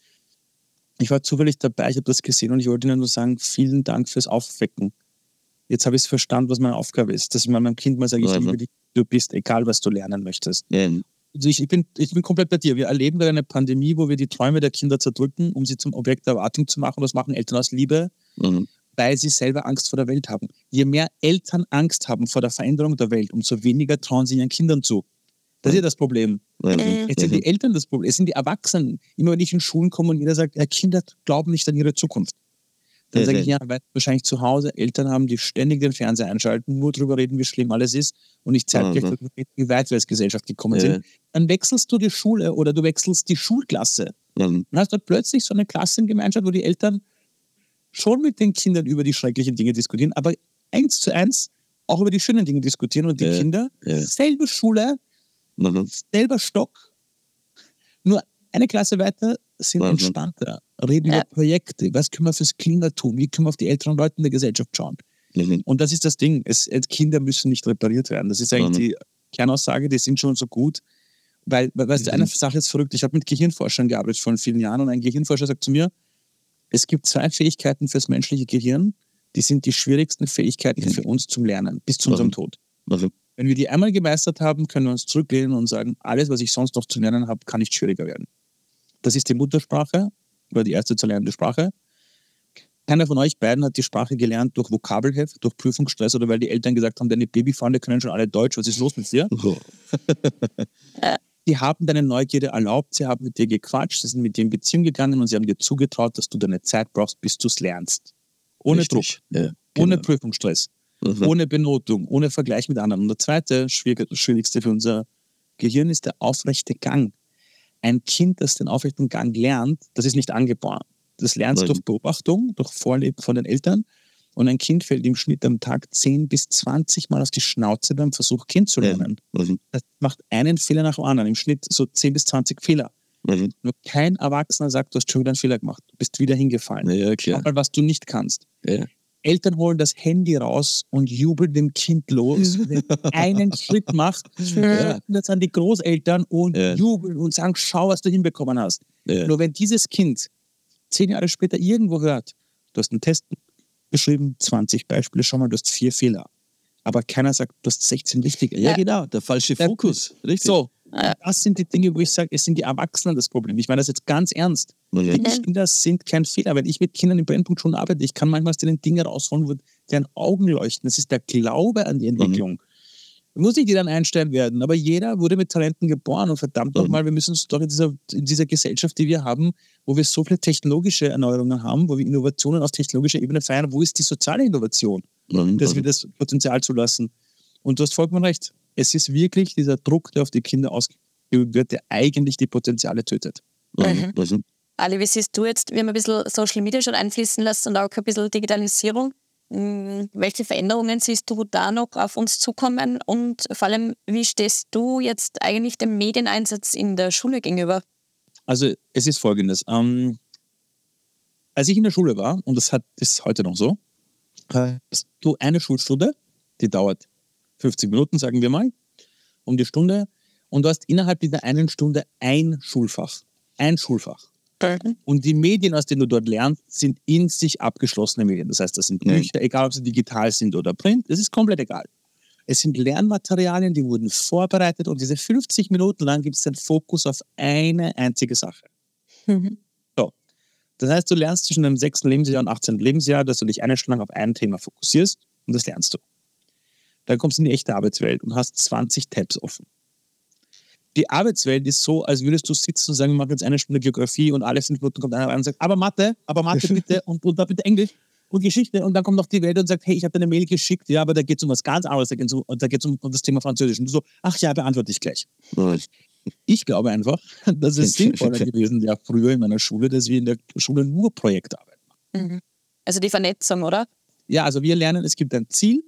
Speaker 1: ich war zufällig dabei, ich habe das gesehen und ich wollte ihnen nur sagen, vielen Dank fürs Aufwecken. Jetzt habe ich es verstanden, was meine Aufgabe ist. Dass ich mal meinem Kind mal sage, ich
Speaker 3: Mhm.
Speaker 1: liebe dich, du bist, egal was du lernen möchtest.
Speaker 3: Ja.
Speaker 1: Also ich, ich, bin, ich bin komplett bei dir. Wir erleben da eine Pandemie, wo wir die Träume der Kinder zerdrücken, um sie zum Objekt der Erwartung zu machen. Das machen Eltern aus Liebe,
Speaker 3: Mhm.
Speaker 1: weil sie selber Angst vor der Welt haben. Je mehr Eltern Angst haben vor der Veränderung der Welt, umso weniger trauen sie ihren Kindern zu. Das ist ja das Problem.
Speaker 3: Mhm.
Speaker 1: Jetzt sind die Eltern das Problem, es sind die Erwachsenen. Immer wenn ich in Schulen komme und jeder sagt, ja, Kinder glauben nicht an ihre Zukunft. Dann
Speaker 3: Ja,
Speaker 1: sage
Speaker 3: ja.
Speaker 1: ich, ja, weil wahrscheinlich zu Hause Eltern haben, die ständig den Fernseher einschalten, nur darüber reden, wie schlimm alles ist und nicht zeitgleich
Speaker 3: Mhm.
Speaker 1: darüber reden, wie weit wir als Gesellschaft gekommen
Speaker 3: Ja.
Speaker 1: sind. Dann wechselst du die Schule oder du wechselst die Schulklasse.
Speaker 3: Mhm.
Speaker 1: Dann hast du plötzlich so eine Klassengemeinschaft, wo die Eltern schon mit den Kindern über die schrecklichen Dinge diskutieren, aber eins zu eins auch über die schönen Dinge diskutieren und die
Speaker 3: Ja.
Speaker 1: Kinder,
Speaker 3: Ja.
Speaker 1: selbe Schule,
Speaker 3: Mhm.
Speaker 1: selber Stock, nur eine Klasse weiter, sind
Speaker 3: Mhm.
Speaker 1: entspannter, reden
Speaker 2: Ja.
Speaker 1: über Projekte, was können wir fürs Klima tun, wie können wir auf die älteren Leute in der Gesellschaft schauen.
Speaker 3: Mhm.
Speaker 1: Und das ist das Ding, es, es, Kinder müssen nicht repariert werden. Das ist eigentlich
Speaker 3: Mhm.
Speaker 1: die Kernaussage, die sind schon so gut, weil, weil weißt du,
Speaker 3: Mhm.
Speaker 1: eine Sache ist verrückt, ich habe mit Gehirnforschern gearbeitet vor vielen Jahren und ein Gehirnforscher sagt zu mir, es gibt zwei Fähigkeiten fürs menschliche Gehirn, die sind die schwierigsten Fähigkeiten
Speaker 3: Mhm.
Speaker 1: für uns zum Lernen, bis zu unserem
Speaker 3: Mhm.
Speaker 1: Tod.
Speaker 3: Mhm.
Speaker 1: Wenn wir die einmal gemeistert haben, können wir uns zurücklehnen und sagen, alles, was ich sonst noch zu lernen habe, kann nicht schwieriger werden. Das ist die Muttersprache oder die erste zu lernende Sprache. Keiner von euch beiden hat die Sprache gelernt durch Vokabelheft, durch Prüfungsstress oder weil die Eltern gesagt haben, deine Babyfreunde können schon alle Deutsch, was ist los mit dir?
Speaker 3: Oh.
Speaker 1: Die haben deine Neugierde erlaubt, sie haben mit dir gequatscht, sie sind mit dir in Beziehung gegangen und sie haben dir zugetraut, dass du deine Zeit brauchst, bis du es lernst. Ohne
Speaker 3: Richtig.
Speaker 1: Druck,
Speaker 3: Ja,
Speaker 1: ohne
Speaker 3: genau.
Speaker 1: Prüfungsstress,
Speaker 3: Mhm.
Speaker 1: ohne Benotung, ohne Vergleich mit anderen. Und der zweite schwierige- schwierigste für unser Gehirn ist der aufrechte Gang. Ein Kind, das den aufrechten Gang lernt, das ist nicht angeboren. Das lernst
Speaker 3: Nein.
Speaker 1: durch Beobachtung, durch Vorleben von den Eltern. Und ein Kind fällt im Schnitt am Tag zehn bis zwanzig Mal auf die Schnauze beim Versuch, Kind zu
Speaker 3: Ja.
Speaker 1: lernen.
Speaker 3: Mhm.
Speaker 1: Das macht einen Fehler nach dem anderen. Im Schnitt so zehn bis zwanzig Fehler.
Speaker 3: Mhm.
Speaker 1: Nur kein Erwachsener sagt, du hast schon wieder einen Fehler gemacht. Du bist wieder hingefallen.
Speaker 3: Ja,
Speaker 1: Schau
Speaker 3: klar.
Speaker 1: mal, was du nicht kannst.
Speaker 3: Ja.
Speaker 1: Eltern holen das Handy raus und jubeln dem Kind los, wenn es einen Schritt macht.
Speaker 3: Ja.
Speaker 1: Das sind die Großeltern und
Speaker 3: Ja.
Speaker 1: jubeln und sagen, schau, was du hinbekommen hast.
Speaker 3: Ja.
Speaker 1: Nur wenn dieses Kind zehn Jahre später irgendwo hört, du hast einen Test beschrieben, zwanzig Beispiele, schau mal, du hast vier Fehler. Aber keiner sagt, du hast sechzehn richtige.
Speaker 3: Ja, genau, der falsche
Speaker 1: Der-
Speaker 3: Fokus. Richtig.
Speaker 1: So,
Speaker 2: Ja.
Speaker 1: das sind die Dinge, wo ich sage, es sind die Erwachsenen das Problem. Ich meine das jetzt ganz ernst. Die
Speaker 3: Mhm.
Speaker 1: Kinder sind kein Fehler. Wenn ich mit Kindern im Brennpunkt schon arbeite, ich kann manchmal aus denen Dinge rausholen, wo deren Augen leuchten. Das ist der Glaube an die Entwicklung. Muss nicht jeder ein Einstein werden, aber jeder wurde mit Talenten geboren und verdammt
Speaker 3: Mhm.
Speaker 1: nochmal, wir müssen uns doch in dieser, in dieser Gesellschaft, die wir haben, wo wir so viele technologische Erneuerungen haben, wo wir Innovationen auf technologischer Ebene feiern, wo ist die soziale Innovation?
Speaker 3: Mhm.
Speaker 1: dass wir das Potenzial zulassen. Und du hast vollkommen recht. Es ist wirklich dieser Druck, der auf die Kinder ausgeübt wird, der eigentlich die Potenziale tötet.
Speaker 3: Mhm. Mhm.
Speaker 2: Ali, wie siehst du jetzt, wir haben ein bisschen Social Media schon einfließen lassen und auch ein bisschen Digitalisierung. Hm, welche Veränderungen siehst du da noch auf uns zukommen und vor allem, wie stehst du jetzt eigentlich dem Medieneinsatz in der Schule gegenüber?
Speaker 1: Also es ist Folgendes. Ähm, als ich in der Schule war, und das hat, ist heute noch so, hast du eine Schulstunde, die dauert fünfzig Minuten, sagen wir mal, um die Stunde, und du hast innerhalb dieser einen Stunde ein Schulfach. Ein Schulfach.
Speaker 2: Mhm.
Speaker 1: Und die Medien, aus denen du dort lernst, sind in sich abgeschlossene Medien. Das heißt, das sind
Speaker 3: Ja.
Speaker 1: Bücher, egal ob sie digital sind oder print, das ist komplett egal. Es sind Lernmaterialien, die wurden vorbereitet und diese fünfzig Minuten lang gibt es den Fokus auf eine einzige Sache.
Speaker 2: Mhm.
Speaker 1: So. Das heißt, du lernst zwischen dem sechsten Lebensjahr und achtzehnten Lebensjahr, dass du dich eine Stunde lang auf ein Thema fokussierst und das lernst du. Dann kommst du in die echte Arbeitswelt und hast zwanzig Tabs offen. Die Arbeitswelt ist so, als würdest du sitzen und sagen, wir machen jetzt eine Stunde Geografie und alle fünf Minuten kommt einer rein und sagt, aber Mathe, aber Mathe bitte und, und da bitte Englisch und Geschichte. Und dann kommt noch die Welt und sagt, hey, ich habe dir eine Mail geschickt, ja, aber da geht es um was ganz anderes, da geht es um, da geht's um, um das Thema Französisch. Und du so, ach ja, beantworte ich gleich.
Speaker 3: Mhm.
Speaker 1: Ich glaube einfach, dass es sinnvoller gewesen wäre, früher in meiner Schule, dass wir in der Schule nur Projektarbeit machen.
Speaker 2: Mhm. Also die Vernetzung, oder?
Speaker 1: Ja, also wir lernen, es gibt ein Ziel,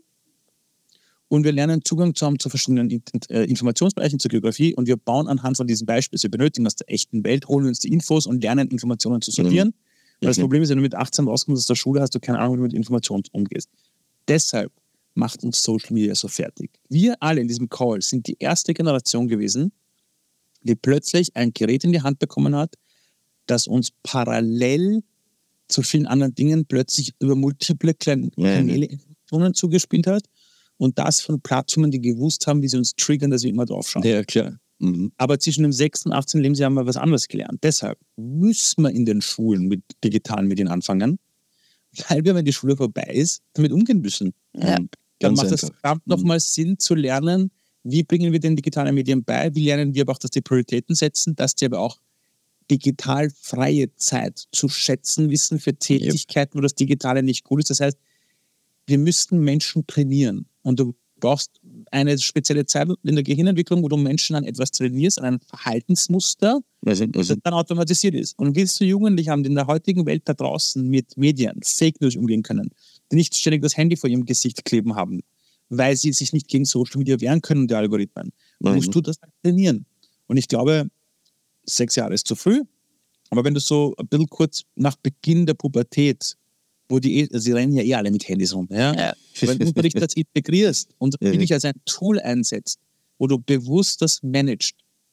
Speaker 1: und wir lernen Zugang zu haben zu verschiedenen äh, Informationsbereichen zur Geografie und wir bauen anhand von diesen Beispielen, wir benötigen aus der echten Welt, holen uns die Infos und lernen Informationen zu sortieren. Mhm. Weil das Problem ist, wenn du mit achtzehn rauskommst aus der Schule, hast du keine Ahnung, wie du mit Informationen umgehst. Deshalb macht uns Social Media so fertig. Wir alle in diesem Call sind die erste Generation gewesen, die plötzlich ein Gerät in die Hand bekommen hat, das uns parallel zu vielen anderen Dingen plötzlich über multiple kleine Kanäle Informationen zugespielt hat. Und das von Plattformen, die gewusst haben, wie sie uns triggern, dass wir immer drauf schauen.
Speaker 3: Ja, klar. Mhm.
Speaker 1: Aber zwischen dem sechsten und achtzehnten Lebensjahr haben wir was anderes gelernt. Deshalb müssen wir in den Schulen mit digitalen Medien anfangen, weil wir, wenn die Schule vorbei ist, damit umgehen müssen.
Speaker 2: Ja.
Speaker 1: Dann
Speaker 3: Ganz
Speaker 1: macht es
Speaker 3: einfach.
Speaker 1: verdammt
Speaker 3: Mhm.
Speaker 1: nochmal Sinn zu lernen, wie bringen wir den digitalen Medien bei, wie lernen wir aber auch, dass die Prioritäten setzen, dass die aber auch digital freie Zeit zu schätzen wissen für Tätigkeiten, wo das Digitale nicht gut ist. Das heißt, wir müssten Menschen trainieren. Und du brauchst eine spezielle Zeit in der Gehirnentwicklung, wo du Menschen an etwas trainierst, an ein Verhaltensmuster,
Speaker 3: Also, also,
Speaker 1: das dann automatisiert ist. Und willst du Jugendliche haben, die in der heutigen Welt da draußen mit Medien, Fake News umgehen können, die nicht ständig das Handy vor ihrem Gesicht kleben haben, weil sie sich nicht gegen Social Media wehren können, die Algorithmen,
Speaker 3: Mhm.
Speaker 1: musst du das trainieren. Und ich glaube, sechs Jahre ist zu früh, aber wenn du so ein bisschen kurz nach Beginn der Pubertät, wo die, eh- sie rennen ja eh alle mit Handys rum, ja?
Speaker 2: Ja.
Speaker 1: Wenn du Unterricht das integrierst und
Speaker 3: Ja.
Speaker 1: wirklich als ein Tool einsetzt, wo du bewusst das managst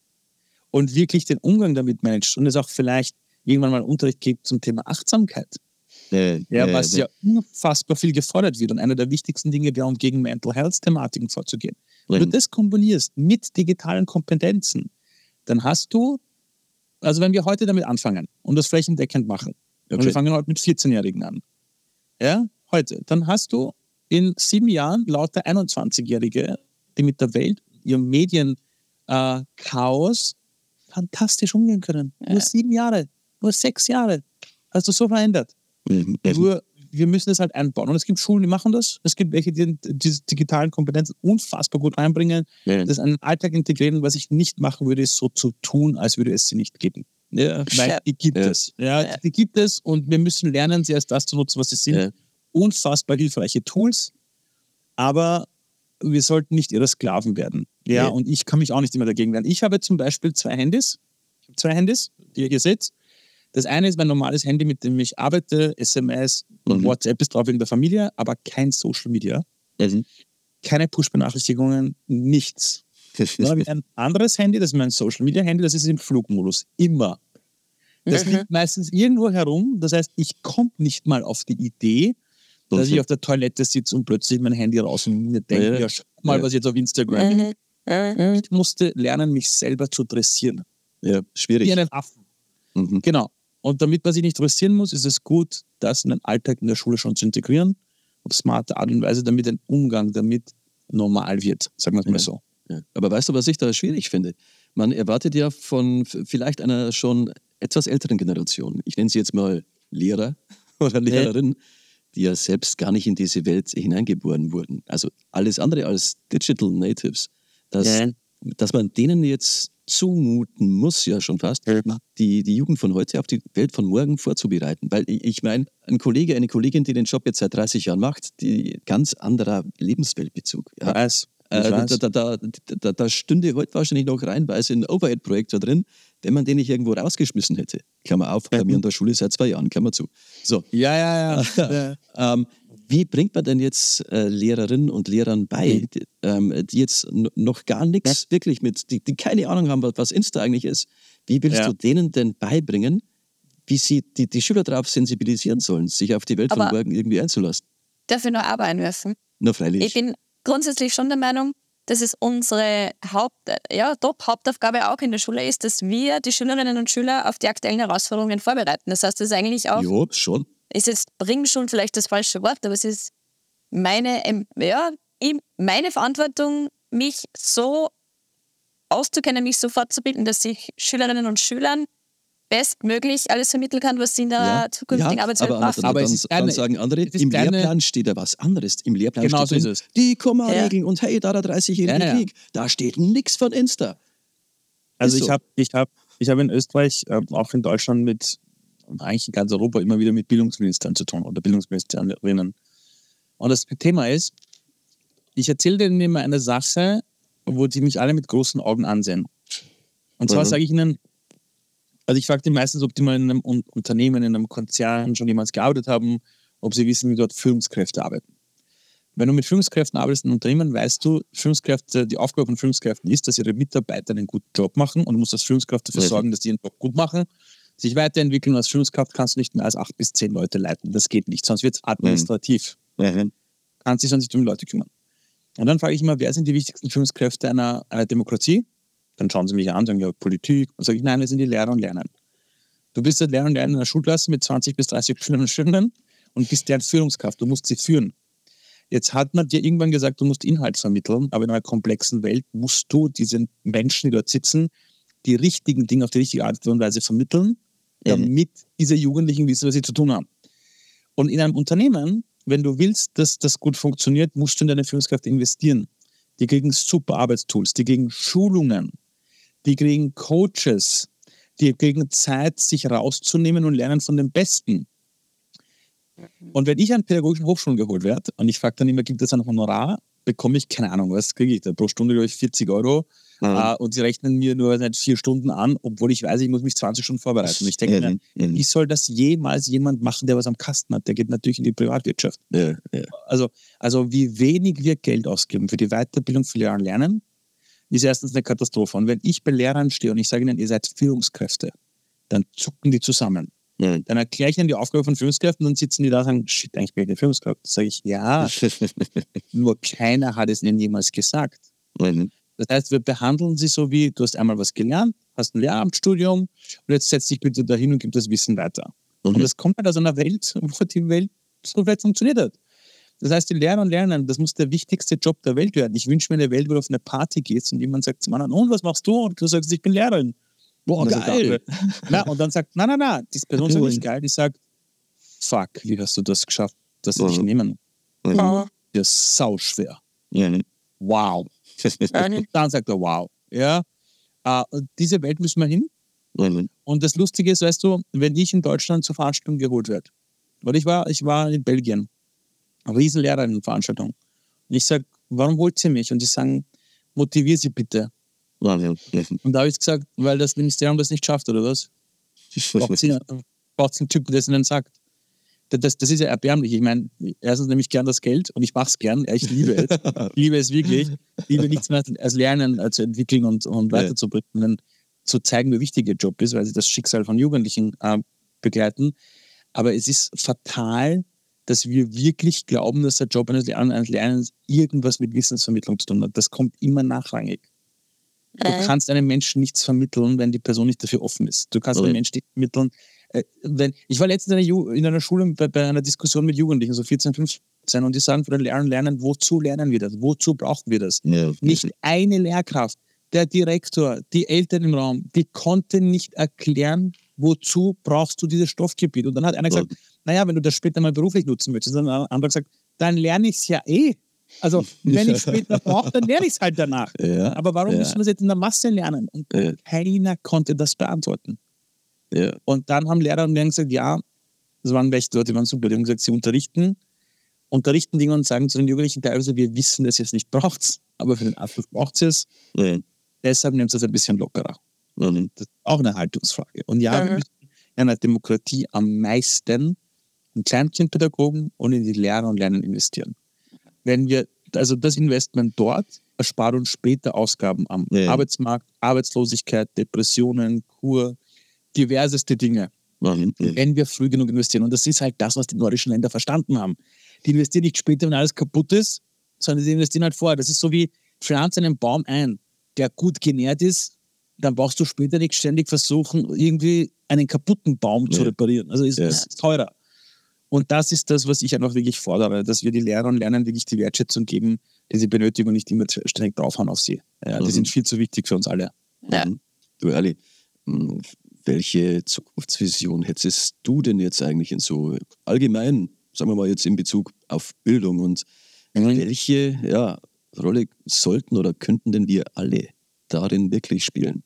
Speaker 1: und wirklich den Umgang damit managst und es auch vielleicht irgendwann mal Unterricht gibt zum Thema Achtsamkeit,
Speaker 3: äh,
Speaker 1: ja,
Speaker 3: äh,
Speaker 1: was ja unfassbar viel gefordert wird und einer der wichtigsten Dinge wäre, um gegen Mental Health-Thematiken vorzugehen. Wenn du
Speaker 3: Mhm.
Speaker 1: das kombinierst mit digitalen Kompetenzen, dann hast du, also wenn wir heute damit anfangen und das flächendeckend machen, und
Speaker 3: Okay.
Speaker 1: wir fangen heute mit vierzehnjährigen an, ja, heute, dann hast du in sieben Jahren lauter einundzwanzigjährige, die mit der Welt, ihrem Medien-Chaos fantastisch umgehen können. Nur sieben Jahre, nur sechs Jahre. Hast du so verändert.
Speaker 3: Mhm. Also,
Speaker 1: Nur, wir müssen es halt einbauen. Und es gibt Schulen, die machen das. Es gibt welche, die diese digitalen Kompetenzen unfassbar gut reinbringen.
Speaker 3: ja.
Speaker 1: Das in einen Alltag integrieren. Was ich nicht machen würde, ist so zu tun, als würde es sie nicht geben. Ja, weil
Speaker 2: Ja.
Speaker 1: die gibt
Speaker 3: Ja.
Speaker 1: es. Ja,
Speaker 2: Ja.
Speaker 1: die gibt es und wir müssen lernen, sie als das zu nutzen, was sie sind.
Speaker 3: Ja.
Speaker 1: Unfassbar hilfreiche Tools, aber wir sollten nicht ihre Sklaven werden. Ja,
Speaker 3: Ja.
Speaker 1: und ich kann mich auch nicht immer dagegen wehren. Ich habe zum Beispiel zwei Handys. Ich habe zwei Handys, die ihr hier seht. Das eine ist mein normales Handy, mit dem ich arbeite, S M S,
Speaker 3: Mhm.
Speaker 1: WhatsApp ist drauf wegen der Familie, aber kein Social Media,
Speaker 3: Also,
Speaker 1: keine Push-Benachrichtigungen, nichts. Dann habe ich ein anderes Handy, das ist mein Social-Media-Handy, das ist im Flugmodus, immer. Das
Speaker 2: Mhm.
Speaker 1: liegt meistens irgendwo herum, das heißt, ich komme nicht mal auf die Idee, dass
Speaker 3: Okay.
Speaker 1: ich auf der Toilette sitze und plötzlich mein Handy raus und mir denke,
Speaker 3: Ja.
Speaker 1: ja, schau mal,
Speaker 3: Ja.
Speaker 1: was jetzt auf Instagram
Speaker 2: Mhm. Mhm.
Speaker 1: Ich musste lernen, mich selber zu dressieren.
Speaker 3: ja, schwierig.
Speaker 1: Wie einen Affen.
Speaker 3: Mhm.
Speaker 1: Genau. Und damit man sich nicht dressieren muss, ist es gut, das in den Alltag in der Schule schon zu integrieren, auf smarte Art und Weise, damit ein Umgang damit normal wird, sagen wir es mal
Speaker 3: Ja.
Speaker 1: so.
Speaker 3: Ja. Aber weißt du, was ich da schwierig finde? Man erwartet ja von f- vielleicht einer schon etwas älteren Generation, ich nenne sie jetzt mal Lehrer oder Lehrerin, die ja selbst gar nicht in diese Welt hineingeboren wurden. Also alles andere als Digital Natives. Dass, ja. dass man denen jetzt zumuten muss, ja schon fast, ja. die, die Jugend von heute auf die Welt von morgen vorzubereiten. Weil ich, ich meine, ein Kollege, eine Kollegin, die den Job jetzt seit dreißig Jahren macht, die ganz anderer Lebensweltbezug. Ja.
Speaker 1: Weiß.
Speaker 3: Äh, da, da, da, da, da stünde heute wahrscheinlich noch reinweise ein Overhead-Projektor drin, wenn man den nicht irgendwo rausgeschmissen hätte. Klammer auf, bei mir in der Schule seit zwei Jahren, Klammer zu. So.
Speaker 1: Ja, ja, ja.
Speaker 3: ähm, wie bringt man denn jetzt äh, Lehrerinnen und Lehrern bei, mhm. die, ähm, die jetzt n- noch gar nichts ja. wirklich mit, die, die keine Ahnung haben, was Insta eigentlich ist, wie willst ja. du denen denn beibringen, wie sie die, die Schüler darauf sensibilisieren sollen, sich auf die Welt Aber von morgen irgendwie einzulassen?
Speaker 2: Darf ich noch aber einwerfen?
Speaker 3: Na, freilich.
Speaker 2: Ich bin grundsätzlich schon der Meinung, dass es unsere Haupt, ja, Top-Hauptaufgabe auch in der Schule ist, dass wir die Schülerinnen und Schüler auf die aktuellen Herausforderungen vorbereiten. Das heißt, das ist eigentlich auch...
Speaker 3: Jo, schon.
Speaker 2: Ist jetzt Bringschuld vielleicht das falsche Wort, aber es ist meine, ja, meine Verantwortung, mich so auszukennen, mich so fortzubilden, dass ich Schülerinnen und Schülern bestmöglich alles vermitteln kann, was sie in der
Speaker 3: ja,
Speaker 2: zukünftigen
Speaker 3: ja,
Speaker 2: Arbeitswelt
Speaker 3: aber,
Speaker 2: brauchen.
Speaker 3: Aber
Speaker 1: dann,
Speaker 3: es ist dann
Speaker 1: eine,
Speaker 3: sagen andere, im
Speaker 1: kleine,
Speaker 3: Lehrplan steht da was anderes. Im Lehrplan
Speaker 1: genau
Speaker 3: steht
Speaker 1: so
Speaker 3: drin,
Speaker 1: ist es.
Speaker 3: die Komma-Regeln ja. und hey, da der dreißigjährige
Speaker 1: ja, ja.
Speaker 3: Krieg, da steht nichts von Insta.
Speaker 1: Also
Speaker 3: ist
Speaker 1: ich
Speaker 3: so.
Speaker 1: habe ich hab, ich hab in Österreich, äh, auch in Deutschland, mit eigentlich in ganz Europa immer wieder mit Bildungsministern zu tun oder Bildungsministerinnen. Und das Thema ist, ich erzähle denen immer eine Sache, wo die mich alle mit großen Augen ansehen. Und zwar mhm. sage ich ihnen, also ich frage die meistens, ob die mal in einem Unternehmen, in einem Konzern schon jemals gearbeitet haben, ob sie wissen, wie dort Führungskräfte arbeiten. Wenn du mit Führungskräften arbeitest in einem Unternehmen, weißt du, Führungskräfte, die Aufgabe von Führungskräften ist, dass ihre Mitarbeiter einen guten Job machen und du musst als Führungskraft dafür sorgen, dass die ihren Job gut machen, sich weiterentwickeln. Und als Führungskraft kannst du nicht mehr als acht bis zehn Leute leiten. Das geht nicht, sonst wird es administrativ. Mhm. Kannst dich sonst nicht um die Leute kümmern. Und dann frage ich immer, wer sind die wichtigsten Führungskräfte einer, einer Demokratie? Dann schauen sie mich an und sagen, ja, Politik. Und sage ich, nein, das sind die Lehrer und Lerner. Du bist der Lehrer und Lerner in einer Schulklasse mit zwanzig bis dreißig Schülerinnen und Schülern und bist deren Führungskraft. Du musst sie führen. Jetzt hat man dir irgendwann gesagt, du musst Inhalt vermitteln, aber in einer komplexen Welt musst du diesen Menschen, die dort sitzen, die richtigen Dinge auf die richtige Art und Weise vermitteln, damit mhm. diese Jugendlichen wissen, was sie zu tun haben. Und in einem Unternehmen, wenn du willst, dass das gut funktioniert, musst du in deine Führungskräfte investieren. Die kriegen super Arbeitstools, die kriegen Schulungen, die kriegen Coaches, die kriegen Zeit, sich rauszunehmen und lernen von den Besten. Und wenn ich an pädagogischen Hochschulen geholt werde und ich frage dann immer, gibt es ein Honorar, bekomme ich, keine Ahnung, was kriege ich da? Pro Stunde, glaube ich, vierzig Euro. Mhm. Uh, und sie rechnen mir nur seit vier Stunden an, obwohl ich weiß, ich muss mich zwanzig Stunden vorbereiten. Und ich denke mir, wie soll das jemals jemand machen, der was am Kasten hat? Der geht natürlich in die Privatwirtschaft. Ja, ja. Also, also wie wenig wir Geld ausgeben für die Weiterbildung für Lehrer und Lernen, ist erstens eine Katastrophe. Und wenn ich bei Lehrern stehe und ich sage ihnen, ihr seid Führungskräfte, dann zucken die zusammen. Ja. Dann erkläre ich ihnen die Aufgabe von Führungskräften und dann sitzen die da und sagen, shit, eigentlich bin ich eine Führungskraft. Da sage ich, ja, nur keiner hat es ihnen jemals gesagt. Mhm. Das heißt, wir behandeln sie so wie, du hast einmal was gelernt, hast ein Lehramtsstudium und jetzt setz dich bitte dahin und gib das Wissen weiter. Mhm. Und das kommt halt aus einer Welt, wo die Welt so weit funktioniert hat. Das heißt, die Lehrer und Lerner, das muss der wichtigste Job der Welt werden. Ich wünsche mir eine Welt, wo du auf eine Party gehst und jemand sagt zum anderen, und was machst du? Und du sagst, ich bin Lehrerin. Boah, geil. Na, und dann sagt, nein, nein, nein, die Person sagt nicht geil, die sagt, fuck, wie hast du das geschafft, dass sie dich nehmen? Mhm. Das ist sau schwer. Mhm. Wow. Dann sagt er, wow. Ja, uh, diese Welt müssen wir hin. Mhm. Und das Lustige ist, weißt du, wenn ich in Deutschland zur Veranstaltung geholt werde, weil ich war, ich war in Belgien, eine riesen Lehrerinnenveranstaltung. Und ich sage, warum holt ihr mich? Und die sagen, motivier sie bitte. Und da habe ich gesagt, weil das Ministerium das nicht schafft, oder was? Braucht sie einen Typ, der es ihnen sagt. Das, das ist ja erbärmlich. Ich meine, erstens nehme ich gern das Geld und ich mache es gern. Ich liebe es. Ich liebe es wirklich. Ich liebe nichts mehr als Lernen, als zu entwickeln und, und weiterzubringen, sondern zu zeigen, wie wichtig ihr Job ist, weil sie das Schicksal von Jugendlichen äh, begleiten. Aber es ist fatal, dass wir wirklich glauben, dass der Job eines Lernens irgendwas mit Wissensvermittlung zu tun hat. Das kommt immer nachrangig. Du kannst einem Menschen nichts vermitteln, wenn die Person nicht dafür offen ist. Du kannst einem Menschen nicht vermitteln. Äh, wenn, ich war letztens in einer, Ju- in einer Schule bei, bei einer Diskussion mit Jugendlichen, so vierzehn, fünfzehn, und die sagen von den Lehrern lernen, wozu lernen wir das? Wozu brauchen wir das? Ja, nicht eine Lehrkraft, der Direktor, die Eltern im Raum, die konnten nicht erklären, wozu brauchst du dieses Stoffgebiet? Und dann hat einer gesagt, ja. naja, wenn du das später mal beruflich nutzen möchtest, dann hat ein anderer gesagt, dann lerne ich es ja eh. Also wenn ich später brauche, dann lerne ich es halt danach.
Speaker 3: Ja.
Speaker 1: Aber warum
Speaker 3: ja.
Speaker 1: müssen wir es jetzt in der Masse lernen? Und
Speaker 3: ja.
Speaker 1: keiner konnte das beantworten.
Speaker 3: Ja.
Speaker 1: Und dann haben Lehrer und Lehrer gesagt, ja, das waren welche dort, die waren super, die haben gesagt, sie unterrichten, unterrichten Dinge und sagen zu den Jugendlichen teilweise, wir wissen, dass ihr es nicht braucht, aber für den Abschluss braucht ihr es.
Speaker 3: Ja.
Speaker 1: Deshalb nehmt es ein bisschen lockerer.
Speaker 3: Mhm.
Speaker 1: Das ist auch eine Haltungsfrage. Und ja,
Speaker 2: Mhm.
Speaker 1: wir müssen in einer Demokratie am meisten in Kleinkindpädagogen und in die Lehrer und Lernen investieren. Wenn wir, also das Investment dort erspart uns später Ausgaben am
Speaker 3: ja.
Speaker 1: Arbeitsmarkt, Arbeitslosigkeit, Depressionen, Kur, diverseste Dinge.
Speaker 3: Mhm. Ja.
Speaker 1: Wenn wir früh genug investieren. Und das ist halt das, was die nordischen Länder verstanden haben. Die investieren nicht später, wenn alles kaputt ist, sondern die investieren halt vorher. Das ist so wie, pflanze einen Baum ein, der gut genährt ist, dann brauchst du später nicht ständig versuchen, irgendwie einen kaputten Baum zu
Speaker 3: Ja.
Speaker 1: reparieren. Also ist
Speaker 3: Ja.
Speaker 1: es teurer. Und das ist das, was ich einfach wirklich fordere, dass wir die Lehrer und Lernen wirklich die Wertschätzung geben, die sie benötigen und nicht immer ständig draufhauen auf sie. Ja, die
Speaker 3: Mhm.
Speaker 1: sind viel zu wichtig für uns alle.
Speaker 2: Ja.
Speaker 3: Mhm. Du, Ali, mh, welche Zukunftsvision hättest du denn jetzt eigentlich in so allgemein, sagen wir mal jetzt in Bezug auf Bildung und
Speaker 1: Mhm.
Speaker 3: welche ja, Rolle sollten oder könnten denn wir alle darin wirklich spielen?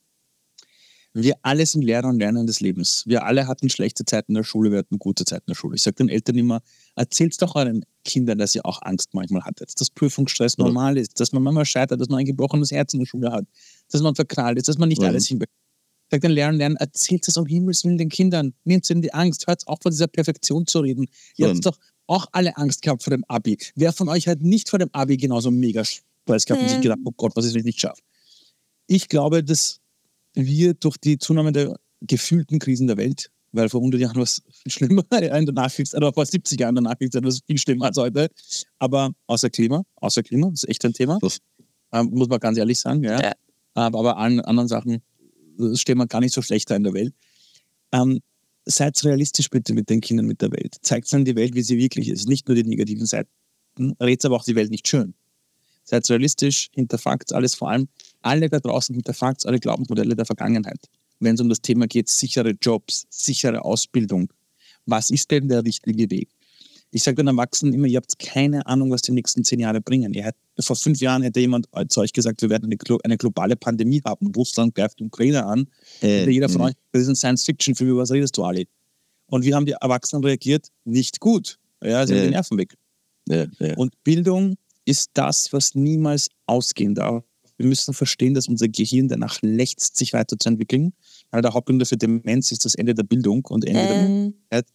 Speaker 1: Wir alle sind Lehrer und Lerner des Lebens. Wir alle hatten schlechte Zeiten in der Schule, wir hatten gute Zeiten in der Schule. Ich sage den Eltern immer, erzählt doch euren Kindern, dass ihr auch Angst manchmal hattet, dass Prüfungsstress
Speaker 3: Ja.
Speaker 1: normal ist, dass man manchmal scheitert, dass man ein gebrochenes Herz in der Schule hat, dass man verknallt ist, dass man nicht
Speaker 3: Ja.
Speaker 1: alles hinbekommt. Ich sage den Lehrern und Lernen, erzählt es um Himmels Willen den Kindern, nehmt ihnen die Angst, hört auf von dieser Perfektion zu reden. Ihr
Speaker 3: Ja.
Speaker 1: habt doch auch alle Angst gehabt vor dem Abi. Wer von euch hat nicht vor dem Abi genauso mega Stress gehabt und sich
Speaker 2: Mhm.
Speaker 1: gedacht, oh Gott, was ist, wenn ich nicht schaffe? Ich glaube, dass wir durch die Zunahme der gefühlten Krisen der Welt, weil vor hundert Jahren war es viel schlimmer, in der Nachkriegszeit, oder vor siebzig Jahren in der Nachkriegszeit war es viel schlimmer als heute, aber außer Klima, außer Klima, das ist echt ein Thema,
Speaker 3: Das-
Speaker 1: ähm, muss man ganz ehrlich sagen, ja.
Speaker 2: Ja.
Speaker 1: Aber, aber allen anderen Sachen äh, stehen wir gar nicht so schlecht da in der Welt. Ähm, seid realistisch bitte mit den Kindern, mit der Welt. Zeigt ihnen die Welt, wie sie wirklich ist, nicht nur die negativen Seiten, redet aber auch die Welt nicht schön. Seid realistisch, hinterfragt alles, vor allem alle da draußen hinterfragt alle Glaubensmodelle der Vergangenheit. Wenn es um das Thema geht, sichere Jobs, sichere Ausbildung. Was ist denn der richtige Weg? Ich sage den Erwachsenen immer, ihr habt keine Ahnung, was die nächsten zehn Jahre bringen. Ihr hätt, vor fünf Jahren hätte jemand zu euch gesagt, wir werden eine, glo- eine globale Pandemie haben. Russland greift die Ukraine an.
Speaker 3: Äh,
Speaker 1: Hätte jeder von
Speaker 3: mh.
Speaker 1: euch, das ist ein Science-Fiction-Film, über was redest du, Ali? Und wie haben die Erwachsenen reagiert? Nicht gut. Ja, sie haben
Speaker 3: Ja.
Speaker 1: die Nerven weg.
Speaker 3: Ja, ja.
Speaker 1: Und Bildung ist das, was niemals ausgehen darf. Wir müssen verstehen, dass unser Gehirn danach lechzt, sich weiterzuentwickeln. Einer der Hauptgründe für Demenz ist das Ende der Bildung und Ende der
Speaker 2: Ähm,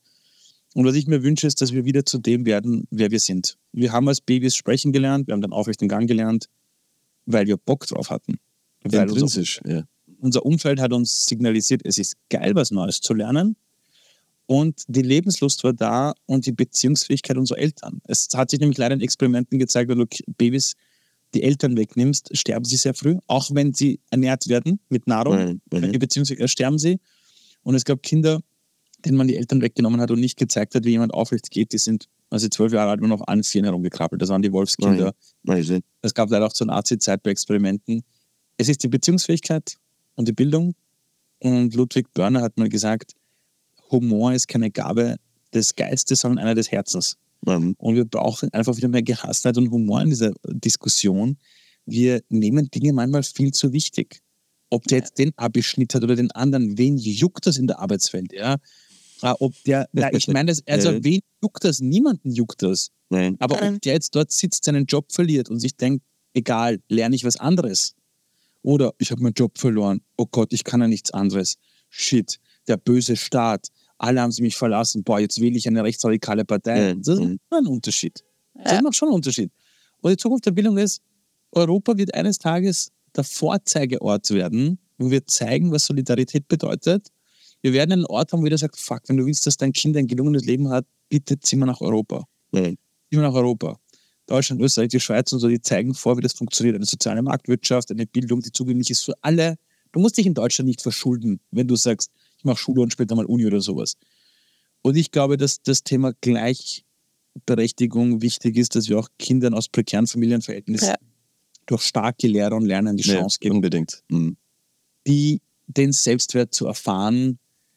Speaker 1: Und was ich mir wünsche, ist, dass wir wieder zu dem werden, wer wir sind. Wir haben als Babys sprechen gelernt, wir haben den aufrechten Gang gelernt, weil wir Bock drauf hatten. Weil unser,
Speaker 3: Intrinsisch, ja.
Speaker 1: unser Umfeld hat uns signalisiert, es ist geil, was Neues zu lernen. Und die Lebenslust war da und die Beziehungsfähigkeit unserer Eltern. Es hat sich nämlich leider in Experimenten gezeigt, wenn du Babys die Eltern wegnimmst, sterben sie sehr früh, auch wenn sie ernährt werden mit Nahrung.
Speaker 3: Mhm. Mhm.
Speaker 1: Die Beziehungsfähigkeit sterben sie. Und es gab Kinder, denen man die Eltern weggenommen hat und nicht gezeigt hat, wie jemand aufrecht geht. Die sind, als sie zwölf Jahre alt waren, auf allen Vieren herumgekrabbelt. Das waren die Wolfskinder.
Speaker 3: Nein,
Speaker 1: Es gab leider auch zur Nazi-Zeit bei Experimenten. Es ist die Beziehungsfähigkeit und die Bildung. Und Ludwig Börner hat mal gesagt, Humor ist keine Gabe des Geistes, sondern einer des Herzens.
Speaker 3: nein.
Speaker 1: Und wir brauchen einfach wieder mehr Gelassenheit und Humor in dieser Diskussion. Wir nehmen Dinge manchmal viel zu wichtig. Ob der jetzt den Abischnitt hat oder den anderen, wen juckt das in der Arbeitswelt? Ja? Ah, Ob der, na, ich meine, das, also
Speaker 3: Ja.
Speaker 1: wen juckt das? Niemanden juckt das.
Speaker 3: Nein.
Speaker 1: Aber
Speaker 2: Ähm.
Speaker 1: ob der jetzt dort sitzt, seinen Job verliert und sich denkt, egal, lerne ich was anderes. Oder ich habe meinen Job verloren. Oh Gott, ich kann ja nichts anderes. Shit, der böse Staat. Alle haben sie mich verlassen. Boah, jetzt wähle ich eine rechtsradikale Partei.
Speaker 3: Ja,
Speaker 1: Das ist
Speaker 3: mhm.
Speaker 1: ein Unterschied. Das
Speaker 2: Ja.
Speaker 1: macht schon einen Unterschied. Und die Zukunft der Bildung ist, Europa wird eines Tages der Vorzeigeort werden, wo wir zeigen, was Solidarität bedeutet. Wir werden einen Ort haben, wo jeder sagt, fuck, wenn du willst, dass dein Kind ein gelungenes Leben hat, bitte zieh mal nach Europa.
Speaker 3: Nein.
Speaker 1: Zieh mal nach Europa. Deutschland, Österreich, die Schweiz und so, die zeigen vor, wie das funktioniert. Eine soziale Marktwirtschaft, eine Bildung, die zugänglich ist für alle. Du musst dich in Deutschland nicht verschulden, wenn du sagst, ich mache Schule und später mal Uni oder sowas. Und ich glaube, dass das Thema Gleichberechtigung wichtig ist, dass wir auch Kindern aus prekären Familienverhältnissen
Speaker 2: Ja.
Speaker 1: durch starke Lehrer und Lerner die
Speaker 3: Ja,
Speaker 1: Chance geben,
Speaker 3: unbedingt. Mhm.
Speaker 1: die den Selbstwert zu erfahren,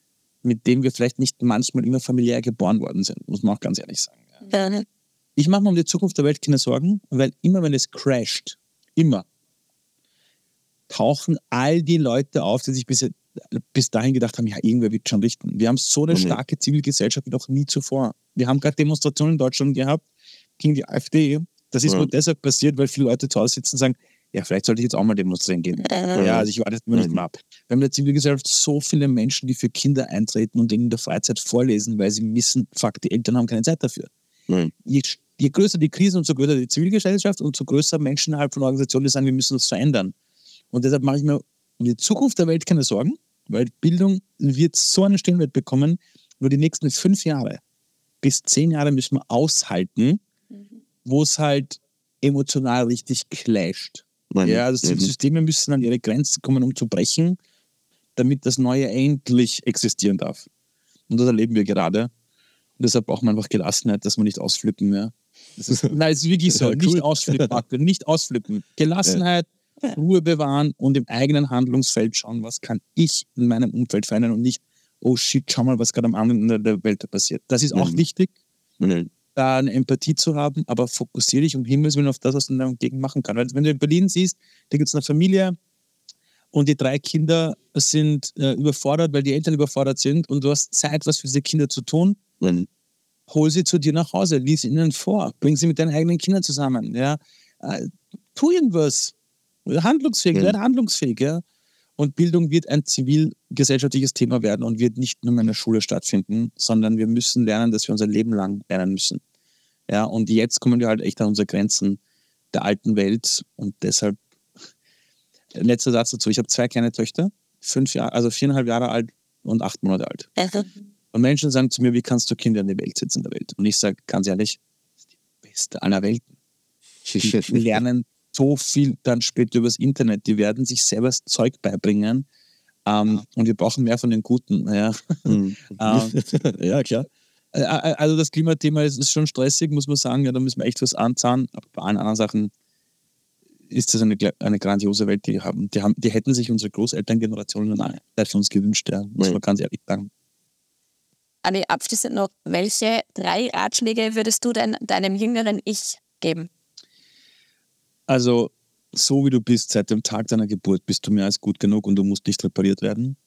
Speaker 1: mit dem wir vielleicht nicht manchmal immer familiär geboren worden sind, muss man auch ganz ehrlich sagen.
Speaker 2: Ja.
Speaker 1: Ich mache mir um die Zukunft der Welt keine Sorgen, weil immer wenn es crasht, immer, tauchen all die Leute auf, die sich bis, bis dahin gedacht haben, ja, irgendwer wird schon richten. Wir haben so eine starke Zivilgesellschaft wie noch nie zuvor. Wir haben gerade Demonstrationen in Deutschland gehabt gegen die AfD. Das ist ja. nur deshalb passiert, weil viele Leute zu Hause sitzen und sagen, ja, vielleicht sollte ich jetzt auch mal demonstrieren gehen. Ja, ja also ich warte jetzt immer nicht mehr ab. Wir haben in der Zivilgesellschaft so viele Menschen, die für Kinder eintreten und denen in der Freizeit vorlesen, weil sie wissen, fuck, die Eltern haben keine Zeit dafür. Je, je größer die Krise, umso größer die Zivilgesellschaft und umso größer Menschen innerhalb von Organisationen, die sagen, wir müssen das verändern. Und deshalb mache ich mir um die Zukunft der Welt keine Sorgen, weil Bildung wird so einen Stellenwert bekommen, nur die nächsten fünf Jahre bis zehn Jahre müssen wir aushalten, mhm. wo es halt emotional richtig clasht. Nein, ja, also die Systeme müssen an ihre Grenzen kommen, um zu brechen, damit das Neue endlich existieren darf. Und das erleben wir gerade. Und deshalb braucht man einfach Gelassenheit, dass wir nicht ausflippen. Ja. Das ist, nein, es ist wirklich so. Nicht cool. ausflippen, Marco, nicht ausflippen. Gelassenheit, ja. Ruhe bewahren und im eigenen Handlungsfeld schauen, was kann ich in meinem Umfeld verändern und nicht, oh shit, schau mal, was gerade am anderen Ende der Welt passiert. Das ist auch mhm. wichtig, mhm. da eine Empathie zu haben, aber fokussiere dich um Himmels Willen auf das, was du dagegen machen kannst. Weil wenn du in Berlin siehst, da gibt es eine Familie und die drei Kinder sind äh, überfordert, weil die Eltern überfordert sind und du hast Zeit, was für diese Kinder zu tun, mhm. hol sie zu dir nach Hause, lies ihnen vor, bring sie mit deinen eigenen Kindern zusammen. Ja? Äh, tu irgendwas. Handlungsfähig, mhm. werde handlungsfähig. Ja? Und Bildung wird ein zivilgesellschaftliches Thema werden und wird nicht nur in der Schule stattfinden, sondern wir müssen lernen, dass wir unser Leben lang lernen müssen. Ja, und jetzt kommen wir halt echt an unsere Grenzen der alten Welt und deshalb, letzter Satz dazu, ich habe zwei kleine Töchter, fünf Jahre, also viereinhalb Jahre alt und acht Monate alt. Mhm. Und Menschen sagen zu mir, wie kannst du Kinder in die Welt setzen in der Welt? Und ich sage ganz ehrlich, das ist die beste aller Welten. Die lernen so viel dann später übers Internet. Die werden sich selber das Zeug beibringen. Ähm, und wir brauchen mehr von den Guten. Ja, mhm. ähm,
Speaker 3: ja klar.
Speaker 1: Also das Klimathema ist, ist schon stressig, muss man sagen. Ja, da müssen wir echt was anzahlen. Aber bei allen anderen Sachen ist das eine, eine grandiose Welt, die wir haben. Die, haben, die hätten sich unsere Großelterngenerationen Zeit für uns gewünscht. Ja, muss man ganz ehrlich sagen.
Speaker 2: Ali, abschließend noch, welche drei Ratschläge würdest du denn deinem jüngeren Ich geben?
Speaker 1: Also, so wie du bist, seit dem Tag deiner Geburt, bist du mehr als gut genug und du musst nicht repariert werden.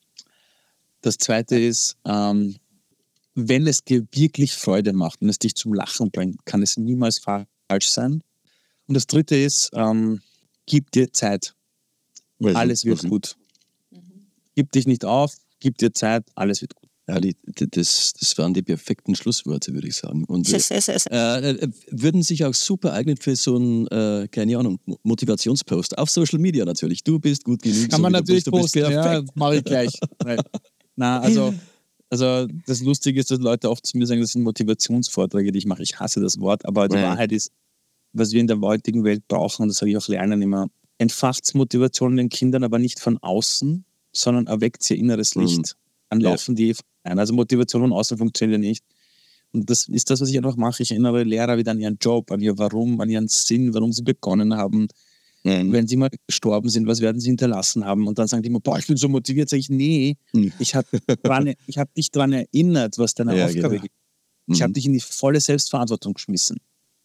Speaker 1: Das Zweite ist, ähm, wenn es dir wirklich Freude macht und es dich zum Lachen bringt, kann es niemals falsch sein. Und das Dritte ist, ähm, gib dir Zeit. Weil alles wird gut. Mhm. Gib dich nicht auf, gib dir Zeit, alles wird gut.
Speaker 3: Ja, die, die, das, das waren die perfekten Schlussworte, würde ich sagen. Und äh, äh, würden sich auch super eignen für so einen, äh, keine Ahnung, Motivationspost. Auf Social Media natürlich. Du bist gut genug.
Speaker 1: Kann so man natürlich bist, posten, ja, mache ich gleich. Na, also, also das Lustige ist, dass Leute oft zu mir sagen, das sind Motivationsvorträge, die ich mache. Ich hasse das Wort, aber die ja. Wahrheit ist, was wir in der heutigen Welt brauchen, und das sage ich auch Lernen immer, entfacht Motivation in den Kindern, aber nicht von außen, sondern erweckt ihr inneres Licht. Mhm. Dann laufen ja. die ein. Also Motivation von außen funktioniert ja nicht. Und das ist das, was ich einfach mache. Ich erinnere Lehrer wieder an ihren Job, an ihr Warum, an ihren Sinn, warum sie begonnen haben. Mhm. Wenn sie mal gestorben sind, was werden sie hinterlassen haben? Und dann sagen die immer, boah, ich bin so motiviert. Sag ich, nee, mhm. ich habe hab dich daran erinnert, was deine ja, Aufgabe ist. Genau. Ich mhm. habe dich in die volle Selbstverantwortung geschmissen.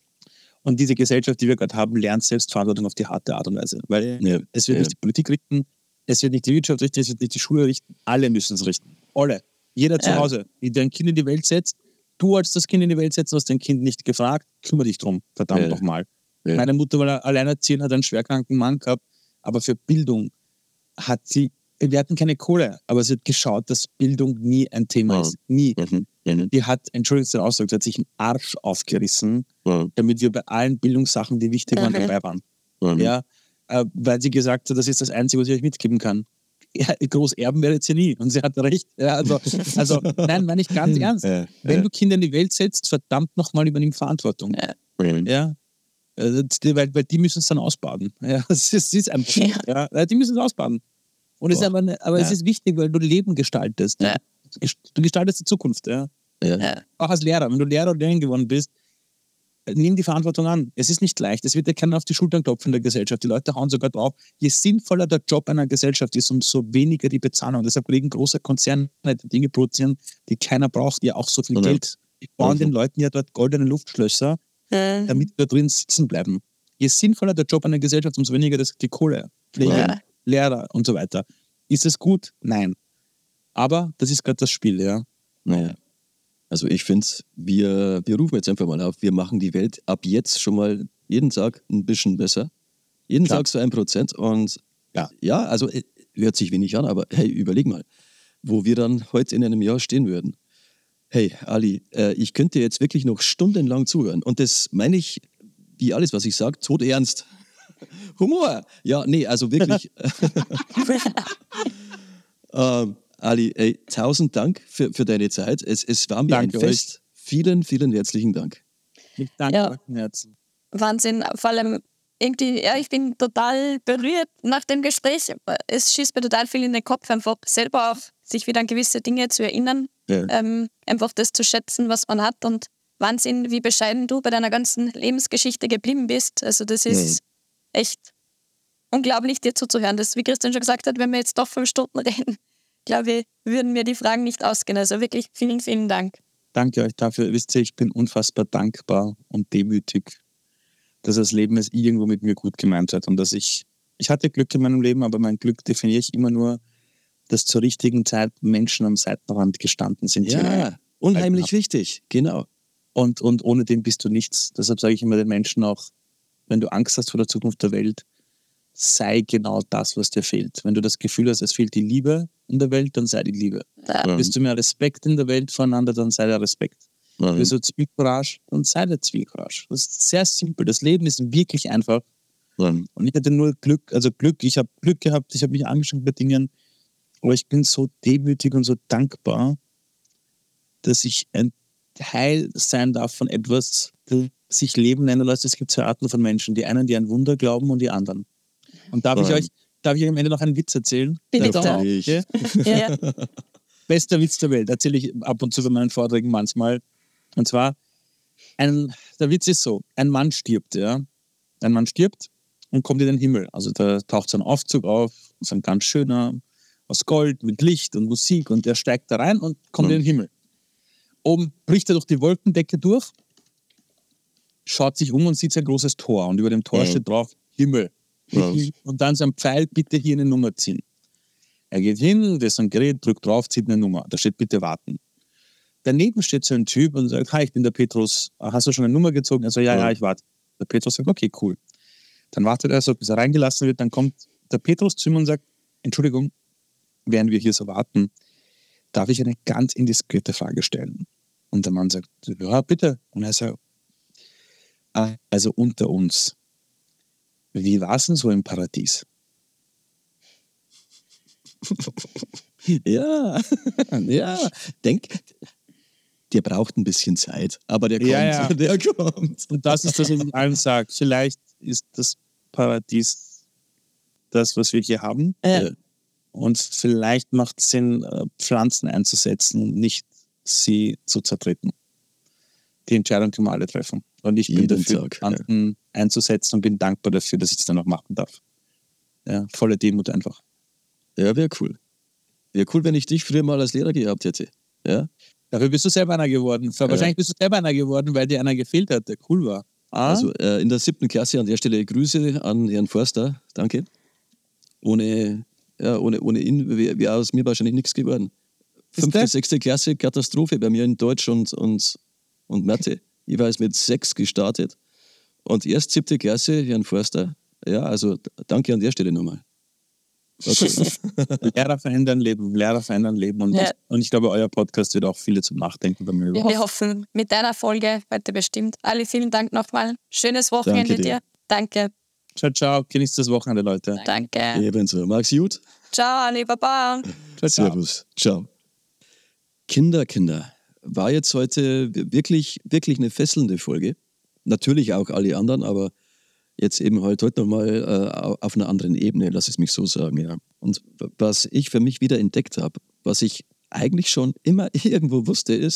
Speaker 1: Und diese Gesellschaft, die wir gerade haben, lernt Selbstverantwortung auf die harte Art und Weise. Weil ja. es wird ja. nicht die Politik richten, es wird nicht die Wirtschaft richten, es wird nicht die Schule richten. Alle müssen es richten. Alle. Jeder zu ja. Hause, der dein Kind in die Welt setzt, du als das Kind in die Welt setzt, hast dein Kind nicht gefragt, kümmere dich drum, verdammt ja. nochmal. Ja. Meine Mutter war alleinerziehend, hat einen schwerkranken Mann gehabt, aber für Bildung hat sie, wir hatten keine Kohle, aber sie hat geschaut, dass Bildung nie ein Thema ja. ist. Nie. Mhm. Mhm. Die hat, Entschuldigung den Ausdruck, sie hat sich einen Arsch aufgerissen, ja. damit wir bei allen Bildungssachen, die wichtig waren, mhm. dabei waren. Mhm. Ja, äh, weil sie gesagt hat, das ist das Einzige, was ich euch mitgeben kann. Ja, groß erben werdet ihr nie. Und sie hat recht. Ja, also, also, nein, meine ich ganz ernst. Ja, Wenn ja. du Kinder in die Welt setzt, verdammt nochmal übernimm Verantwortung. Ja. ja? Weil, weil die müssen es dann ausbaden. Ja, das ist, das ist einfach, ja. ja. Die müssen es ausbaden. Und es ist aber, eine, aber ja. es ist wichtig, weil du Leben gestaltest. Ja. Du gestaltest die Zukunft. Ja. Ja. Auch als Lehrer. Wenn du Lehrer oder Lehrerin geworden bist, nimm die Verantwortung an. Es ist nicht leicht. Es wird dir keiner auf die Schultern klopfen in der Gesellschaft. Die Leute hauen sogar drauf. Je sinnvoller der Job einer Gesellschaft ist, umso weniger die Bezahlung. Deshalb liegen große Konzerne, die Dinge produzieren, die keiner braucht, die auch so viel
Speaker 3: Mhm.
Speaker 1: Geld. Die bauen
Speaker 3: Mhm.
Speaker 1: den Leuten ja dort goldene Luftschlösser,
Speaker 2: Mhm.
Speaker 1: damit die da drin sitzen bleiben. Je sinnvoller der Job einer Gesellschaft, umso weniger das, die Kohle. Pflege,
Speaker 2: Ja.
Speaker 1: Lehrer und so weiter. Ist es gut? Nein. Aber das ist gerade das Spiel, ja.
Speaker 3: Naja. Also ich finde, wir, wir rufen jetzt einfach mal auf, wir machen die Welt ab jetzt schon mal jeden Tag ein bisschen besser. Jeden
Speaker 1: Klar.
Speaker 3: Tag so ein Prozent. Und
Speaker 1: Ja.
Speaker 3: ja, also äh, hört sich wenig an, aber hey, überleg mal, wo wir dann heute in einem Jahr stehen würden. Hey, Ali, äh, ich könnte jetzt wirklich noch stundenlang zuhören. Und das meine ich, wie alles, was ich sage, todernst. Humor. Ja, nee, also wirklich. ähm, Ali, ey, tausend Dank für, für deine Zeit. Es, es war mir
Speaker 1: Danke
Speaker 3: ein Fest. Vielen, vielen herzlichen Dank.
Speaker 1: Ich danke
Speaker 2: Ja.
Speaker 1: euch von Herzen.
Speaker 2: Wahnsinn. Vor allem irgendwie, ja, ich bin total berührt nach dem Gespräch. Es schießt mir total viel in den Kopf, einfach selber auch sich wieder an gewisse Dinge zu erinnern,
Speaker 3: Ja.
Speaker 2: ähm, einfach das zu schätzen, was man hat, und Wahnsinn, wie bescheiden du bei deiner ganzen Lebensgeschichte geblieben bist. Also das ist echt unglaublich, dir zuzuhören. Das, wie Christian schon gesagt hat, wenn wir jetzt doch fünf Stunden reden, glaube ich, würden mir die Fragen nicht ausgehen. Also wirklich vielen, vielen Dank.
Speaker 1: Danke euch dafür. Wisst ihr, ich bin unfassbar dankbar und demütig, dass das Leben es irgendwo mit mir gut gemeint hat und dass ich, ich hatte Glück in meinem Leben, aber mein Glück definiere ich immer nur, dass zur richtigen Zeit Menschen am Seitenrand gestanden sind. die
Speaker 3: Ja, unheimlich wichtig. Genau.
Speaker 1: Und, und ohne den bist du nichts. Deshalb sage ich immer den Menschen auch, wenn du Angst hast vor der Zukunft der Welt, sei genau das, was dir fehlt. Wenn du das Gefühl hast, es fehlt die Liebe in der Welt, dann sei die Liebe.
Speaker 2: Ja.
Speaker 1: Bist du mehr Respekt in der Welt voneinander, dann sei der Respekt.
Speaker 3: Mhm.
Speaker 1: Bist du Zivilcourage, dann sei der Zivilcourage. Das ist sehr simpel. Das Leben ist wirklich einfach.
Speaker 3: Mhm.
Speaker 1: Und ich hatte nur Glück, also Glück, ich habe Glück gehabt, ich habe mich angeschränkt bei Dingen, aber ich bin so demütig und so dankbar, dass ich ein Teil sein darf von etwas, das sich Leben nennen lässt. Es gibt zwei Arten von Menschen. Die einen, die an Wunder glauben, und die anderen. Und darf ich
Speaker 3: Ähm.
Speaker 1: euch, darf ich am Ende noch einen Witz erzählen?
Speaker 2: Bitte.
Speaker 1: Der Frau,
Speaker 3: Natürlich.
Speaker 1: okay?
Speaker 2: Ja, ja.
Speaker 1: Bester Witz der Welt, erzähle ich ab und zu bei meinen Vorträgen manchmal. Und zwar, ein, der Witz ist so, ein Mann stirbt, ja. Ein Mann stirbt und kommt in den Himmel. Also da taucht so ein Aufzug auf, so ein ganz schöner, aus Gold, mit Licht und Musik, und der steigt da rein und kommt
Speaker 3: Mhm.
Speaker 1: in den Himmel. Oben bricht er durch die Wolkendecke durch, schaut sich um und sieht ein großes Tor, und über dem Tor
Speaker 3: Mhm.
Speaker 1: steht drauf Himmel.
Speaker 3: Ja.
Speaker 1: Und dann so ein Pfeil, bitte hier eine Nummer ziehen. Er geht hin, das ist ein Gerät, drückt drauf, zieht eine Nummer. Da steht bitte warten. Daneben steht so ein Typ und sagt, hi, ich bin der Petrus, hast du schon eine Nummer gezogen? Er sagt, ja,
Speaker 3: Ja.
Speaker 1: ja, ich warte. Der Petrus sagt, okay, cool. Dann wartet er so, bis er reingelassen wird, dann kommt der Petrus zu ihm und sagt, Entschuldigung, während wir hier so warten, darf ich eine ganz indiskrete Frage stellen? Und der Mann sagt, ja, bitte. Und er sagt, "Ah, also unter uns, wie war es denn so im Paradies?
Speaker 3: Ja, ja. Denk, der braucht ein bisschen Zeit, aber der kommt.
Speaker 1: Ja, ja.
Speaker 3: Der kommt.
Speaker 1: Und das ist das, was ich allen sage. Vielleicht ist das Paradies das, was wir hier haben.
Speaker 2: Ja.
Speaker 1: Und vielleicht macht es Sinn, äh, Pflanzen einzusetzen und nicht sie zu zertreten. Die Entscheidung können wir alle treffen. Und ich bin
Speaker 3: Jeden
Speaker 1: dafür,
Speaker 3: Tag,
Speaker 1: Pflanzen einzusetzen, und bin dankbar dafür, dass ich es dann auch machen darf. Ja, volle Demut einfach.
Speaker 3: Ja, wäre cool. Wäre cool, wenn ich dich früher mal als Lehrer gehabt hätte. Ja?
Speaker 1: Dafür bist du selber einer geworden. Wahrscheinlich bist du selber einer geworden, weil dir einer gefehlt hat, der cool war. Ah?
Speaker 3: Also äh, in der siebten Klasse an der Stelle Grüße an Herrn Forster. Danke. Ohne, ja, ohne, ohne ihn wäre wär aus mir wahrscheinlich nichts geworden. Fünfte,
Speaker 1: das?
Speaker 3: sechste Klasse, Katastrophe bei mir in Deutsch und, und, und Mathe. Ich war jetzt mit sechs gestartet. Und erst siebte Klasse, Herrn Forster. Ja, also d- danke an der Stelle nochmal. Okay.
Speaker 1: Lehrer verändern Leben, Lehrer verändern Leben. Und,
Speaker 2: Ja.
Speaker 1: und ich glaube, euer Podcast wird auch viele zum Nachdenken bei mir.
Speaker 2: Wir, wir hoffen, mit deiner Folge heute bestimmt. Ali, vielen Dank nochmal. Schönes Wochenende
Speaker 3: Danke dir.
Speaker 2: dir. Danke.
Speaker 1: Ciao, ciao. Genießt das Wochenende, Leute.
Speaker 2: Danke.
Speaker 3: Ebenso. Mag's gut.
Speaker 2: Ciao, Ali, Baba.
Speaker 1: Ciao, ciao.
Speaker 3: Servus. Ciao. Kinder, Kinder. War jetzt heute wirklich, wirklich eine fesselnde Folge. Natürlich auch alle anderen, aber jetzt eben halt heute nochmal äh, auf einer anderen Ebene, lass es mich so sagen. Ja. Und was ich für mich wieder entdeckt habe, was ich eigentlich schon immer irgendwo wusste, ist,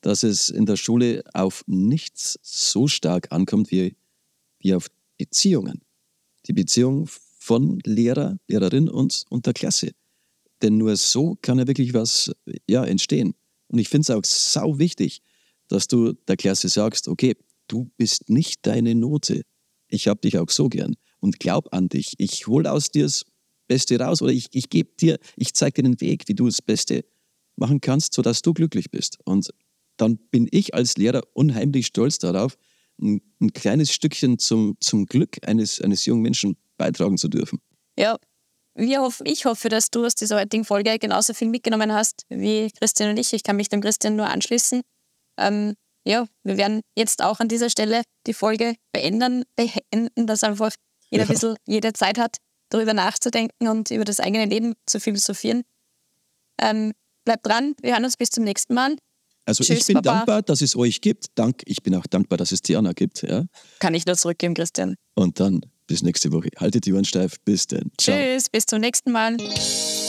Speaker 3: dass es in der Schule auf nichts so stark ankommt wie, wie auf Beziehungen. Die Beziehung von Lehrer, Lehrerin und, und der Klasse. Denn nur so kann ja wirklich was ja, entstehen. Und ich finde es auch sau wichtig, dass du der Klasse sagst, okay, du bist nicht deine Note. Ich habe dich auch so gern und glaub an dich. Ich hole aus dir das Beste raus oder ich, ich gebe dir, ich zeige dir den Weg, wie du das Beste machen kannst, sodass du glücklich bist. Und dann bin ich als Lehrer unheimlich stolz darauf, ein, ein kleines Stückchen zum, zum Glück eines, eines jungen Menschen beitragen zu dürfen.
Speaker 2: Ja, wir hoffen, ich hoffe, dass du aus dieser heutigen Folge genauso viel mitgenommen hast wie Christian und ich. Ich kann mich dem Christian nur anschließen. Ähm, ja, wir werden jetzt auch an dieser Stelle die Folge beenden, beenden, dass einfach jeder ja. ein bisschen jede Zeit hat, darüber nachzudenken und über das eigene Leben zu philosophieren. Ähm, bleibt dran, wir hören uns bis zum nächsten Mal.
Speaker 3: Also
Speaker 2: Tschüss,
Speaker 3: ich bin
Speaker 2: Baba.
Speaker 3: dankbar, dass es euch gibt. Dank, ich bin auch dankbar, dass es Diana gibt. Ja?
Speaker 2: Kann ich nur zurückgeben, Christian.
Speaker 3: Und dann bis nächste Woche. Haltet die Ohren steif. Bis dann. Ciao.
Speaker 2: Tschüss, bis zum nächsten Mal.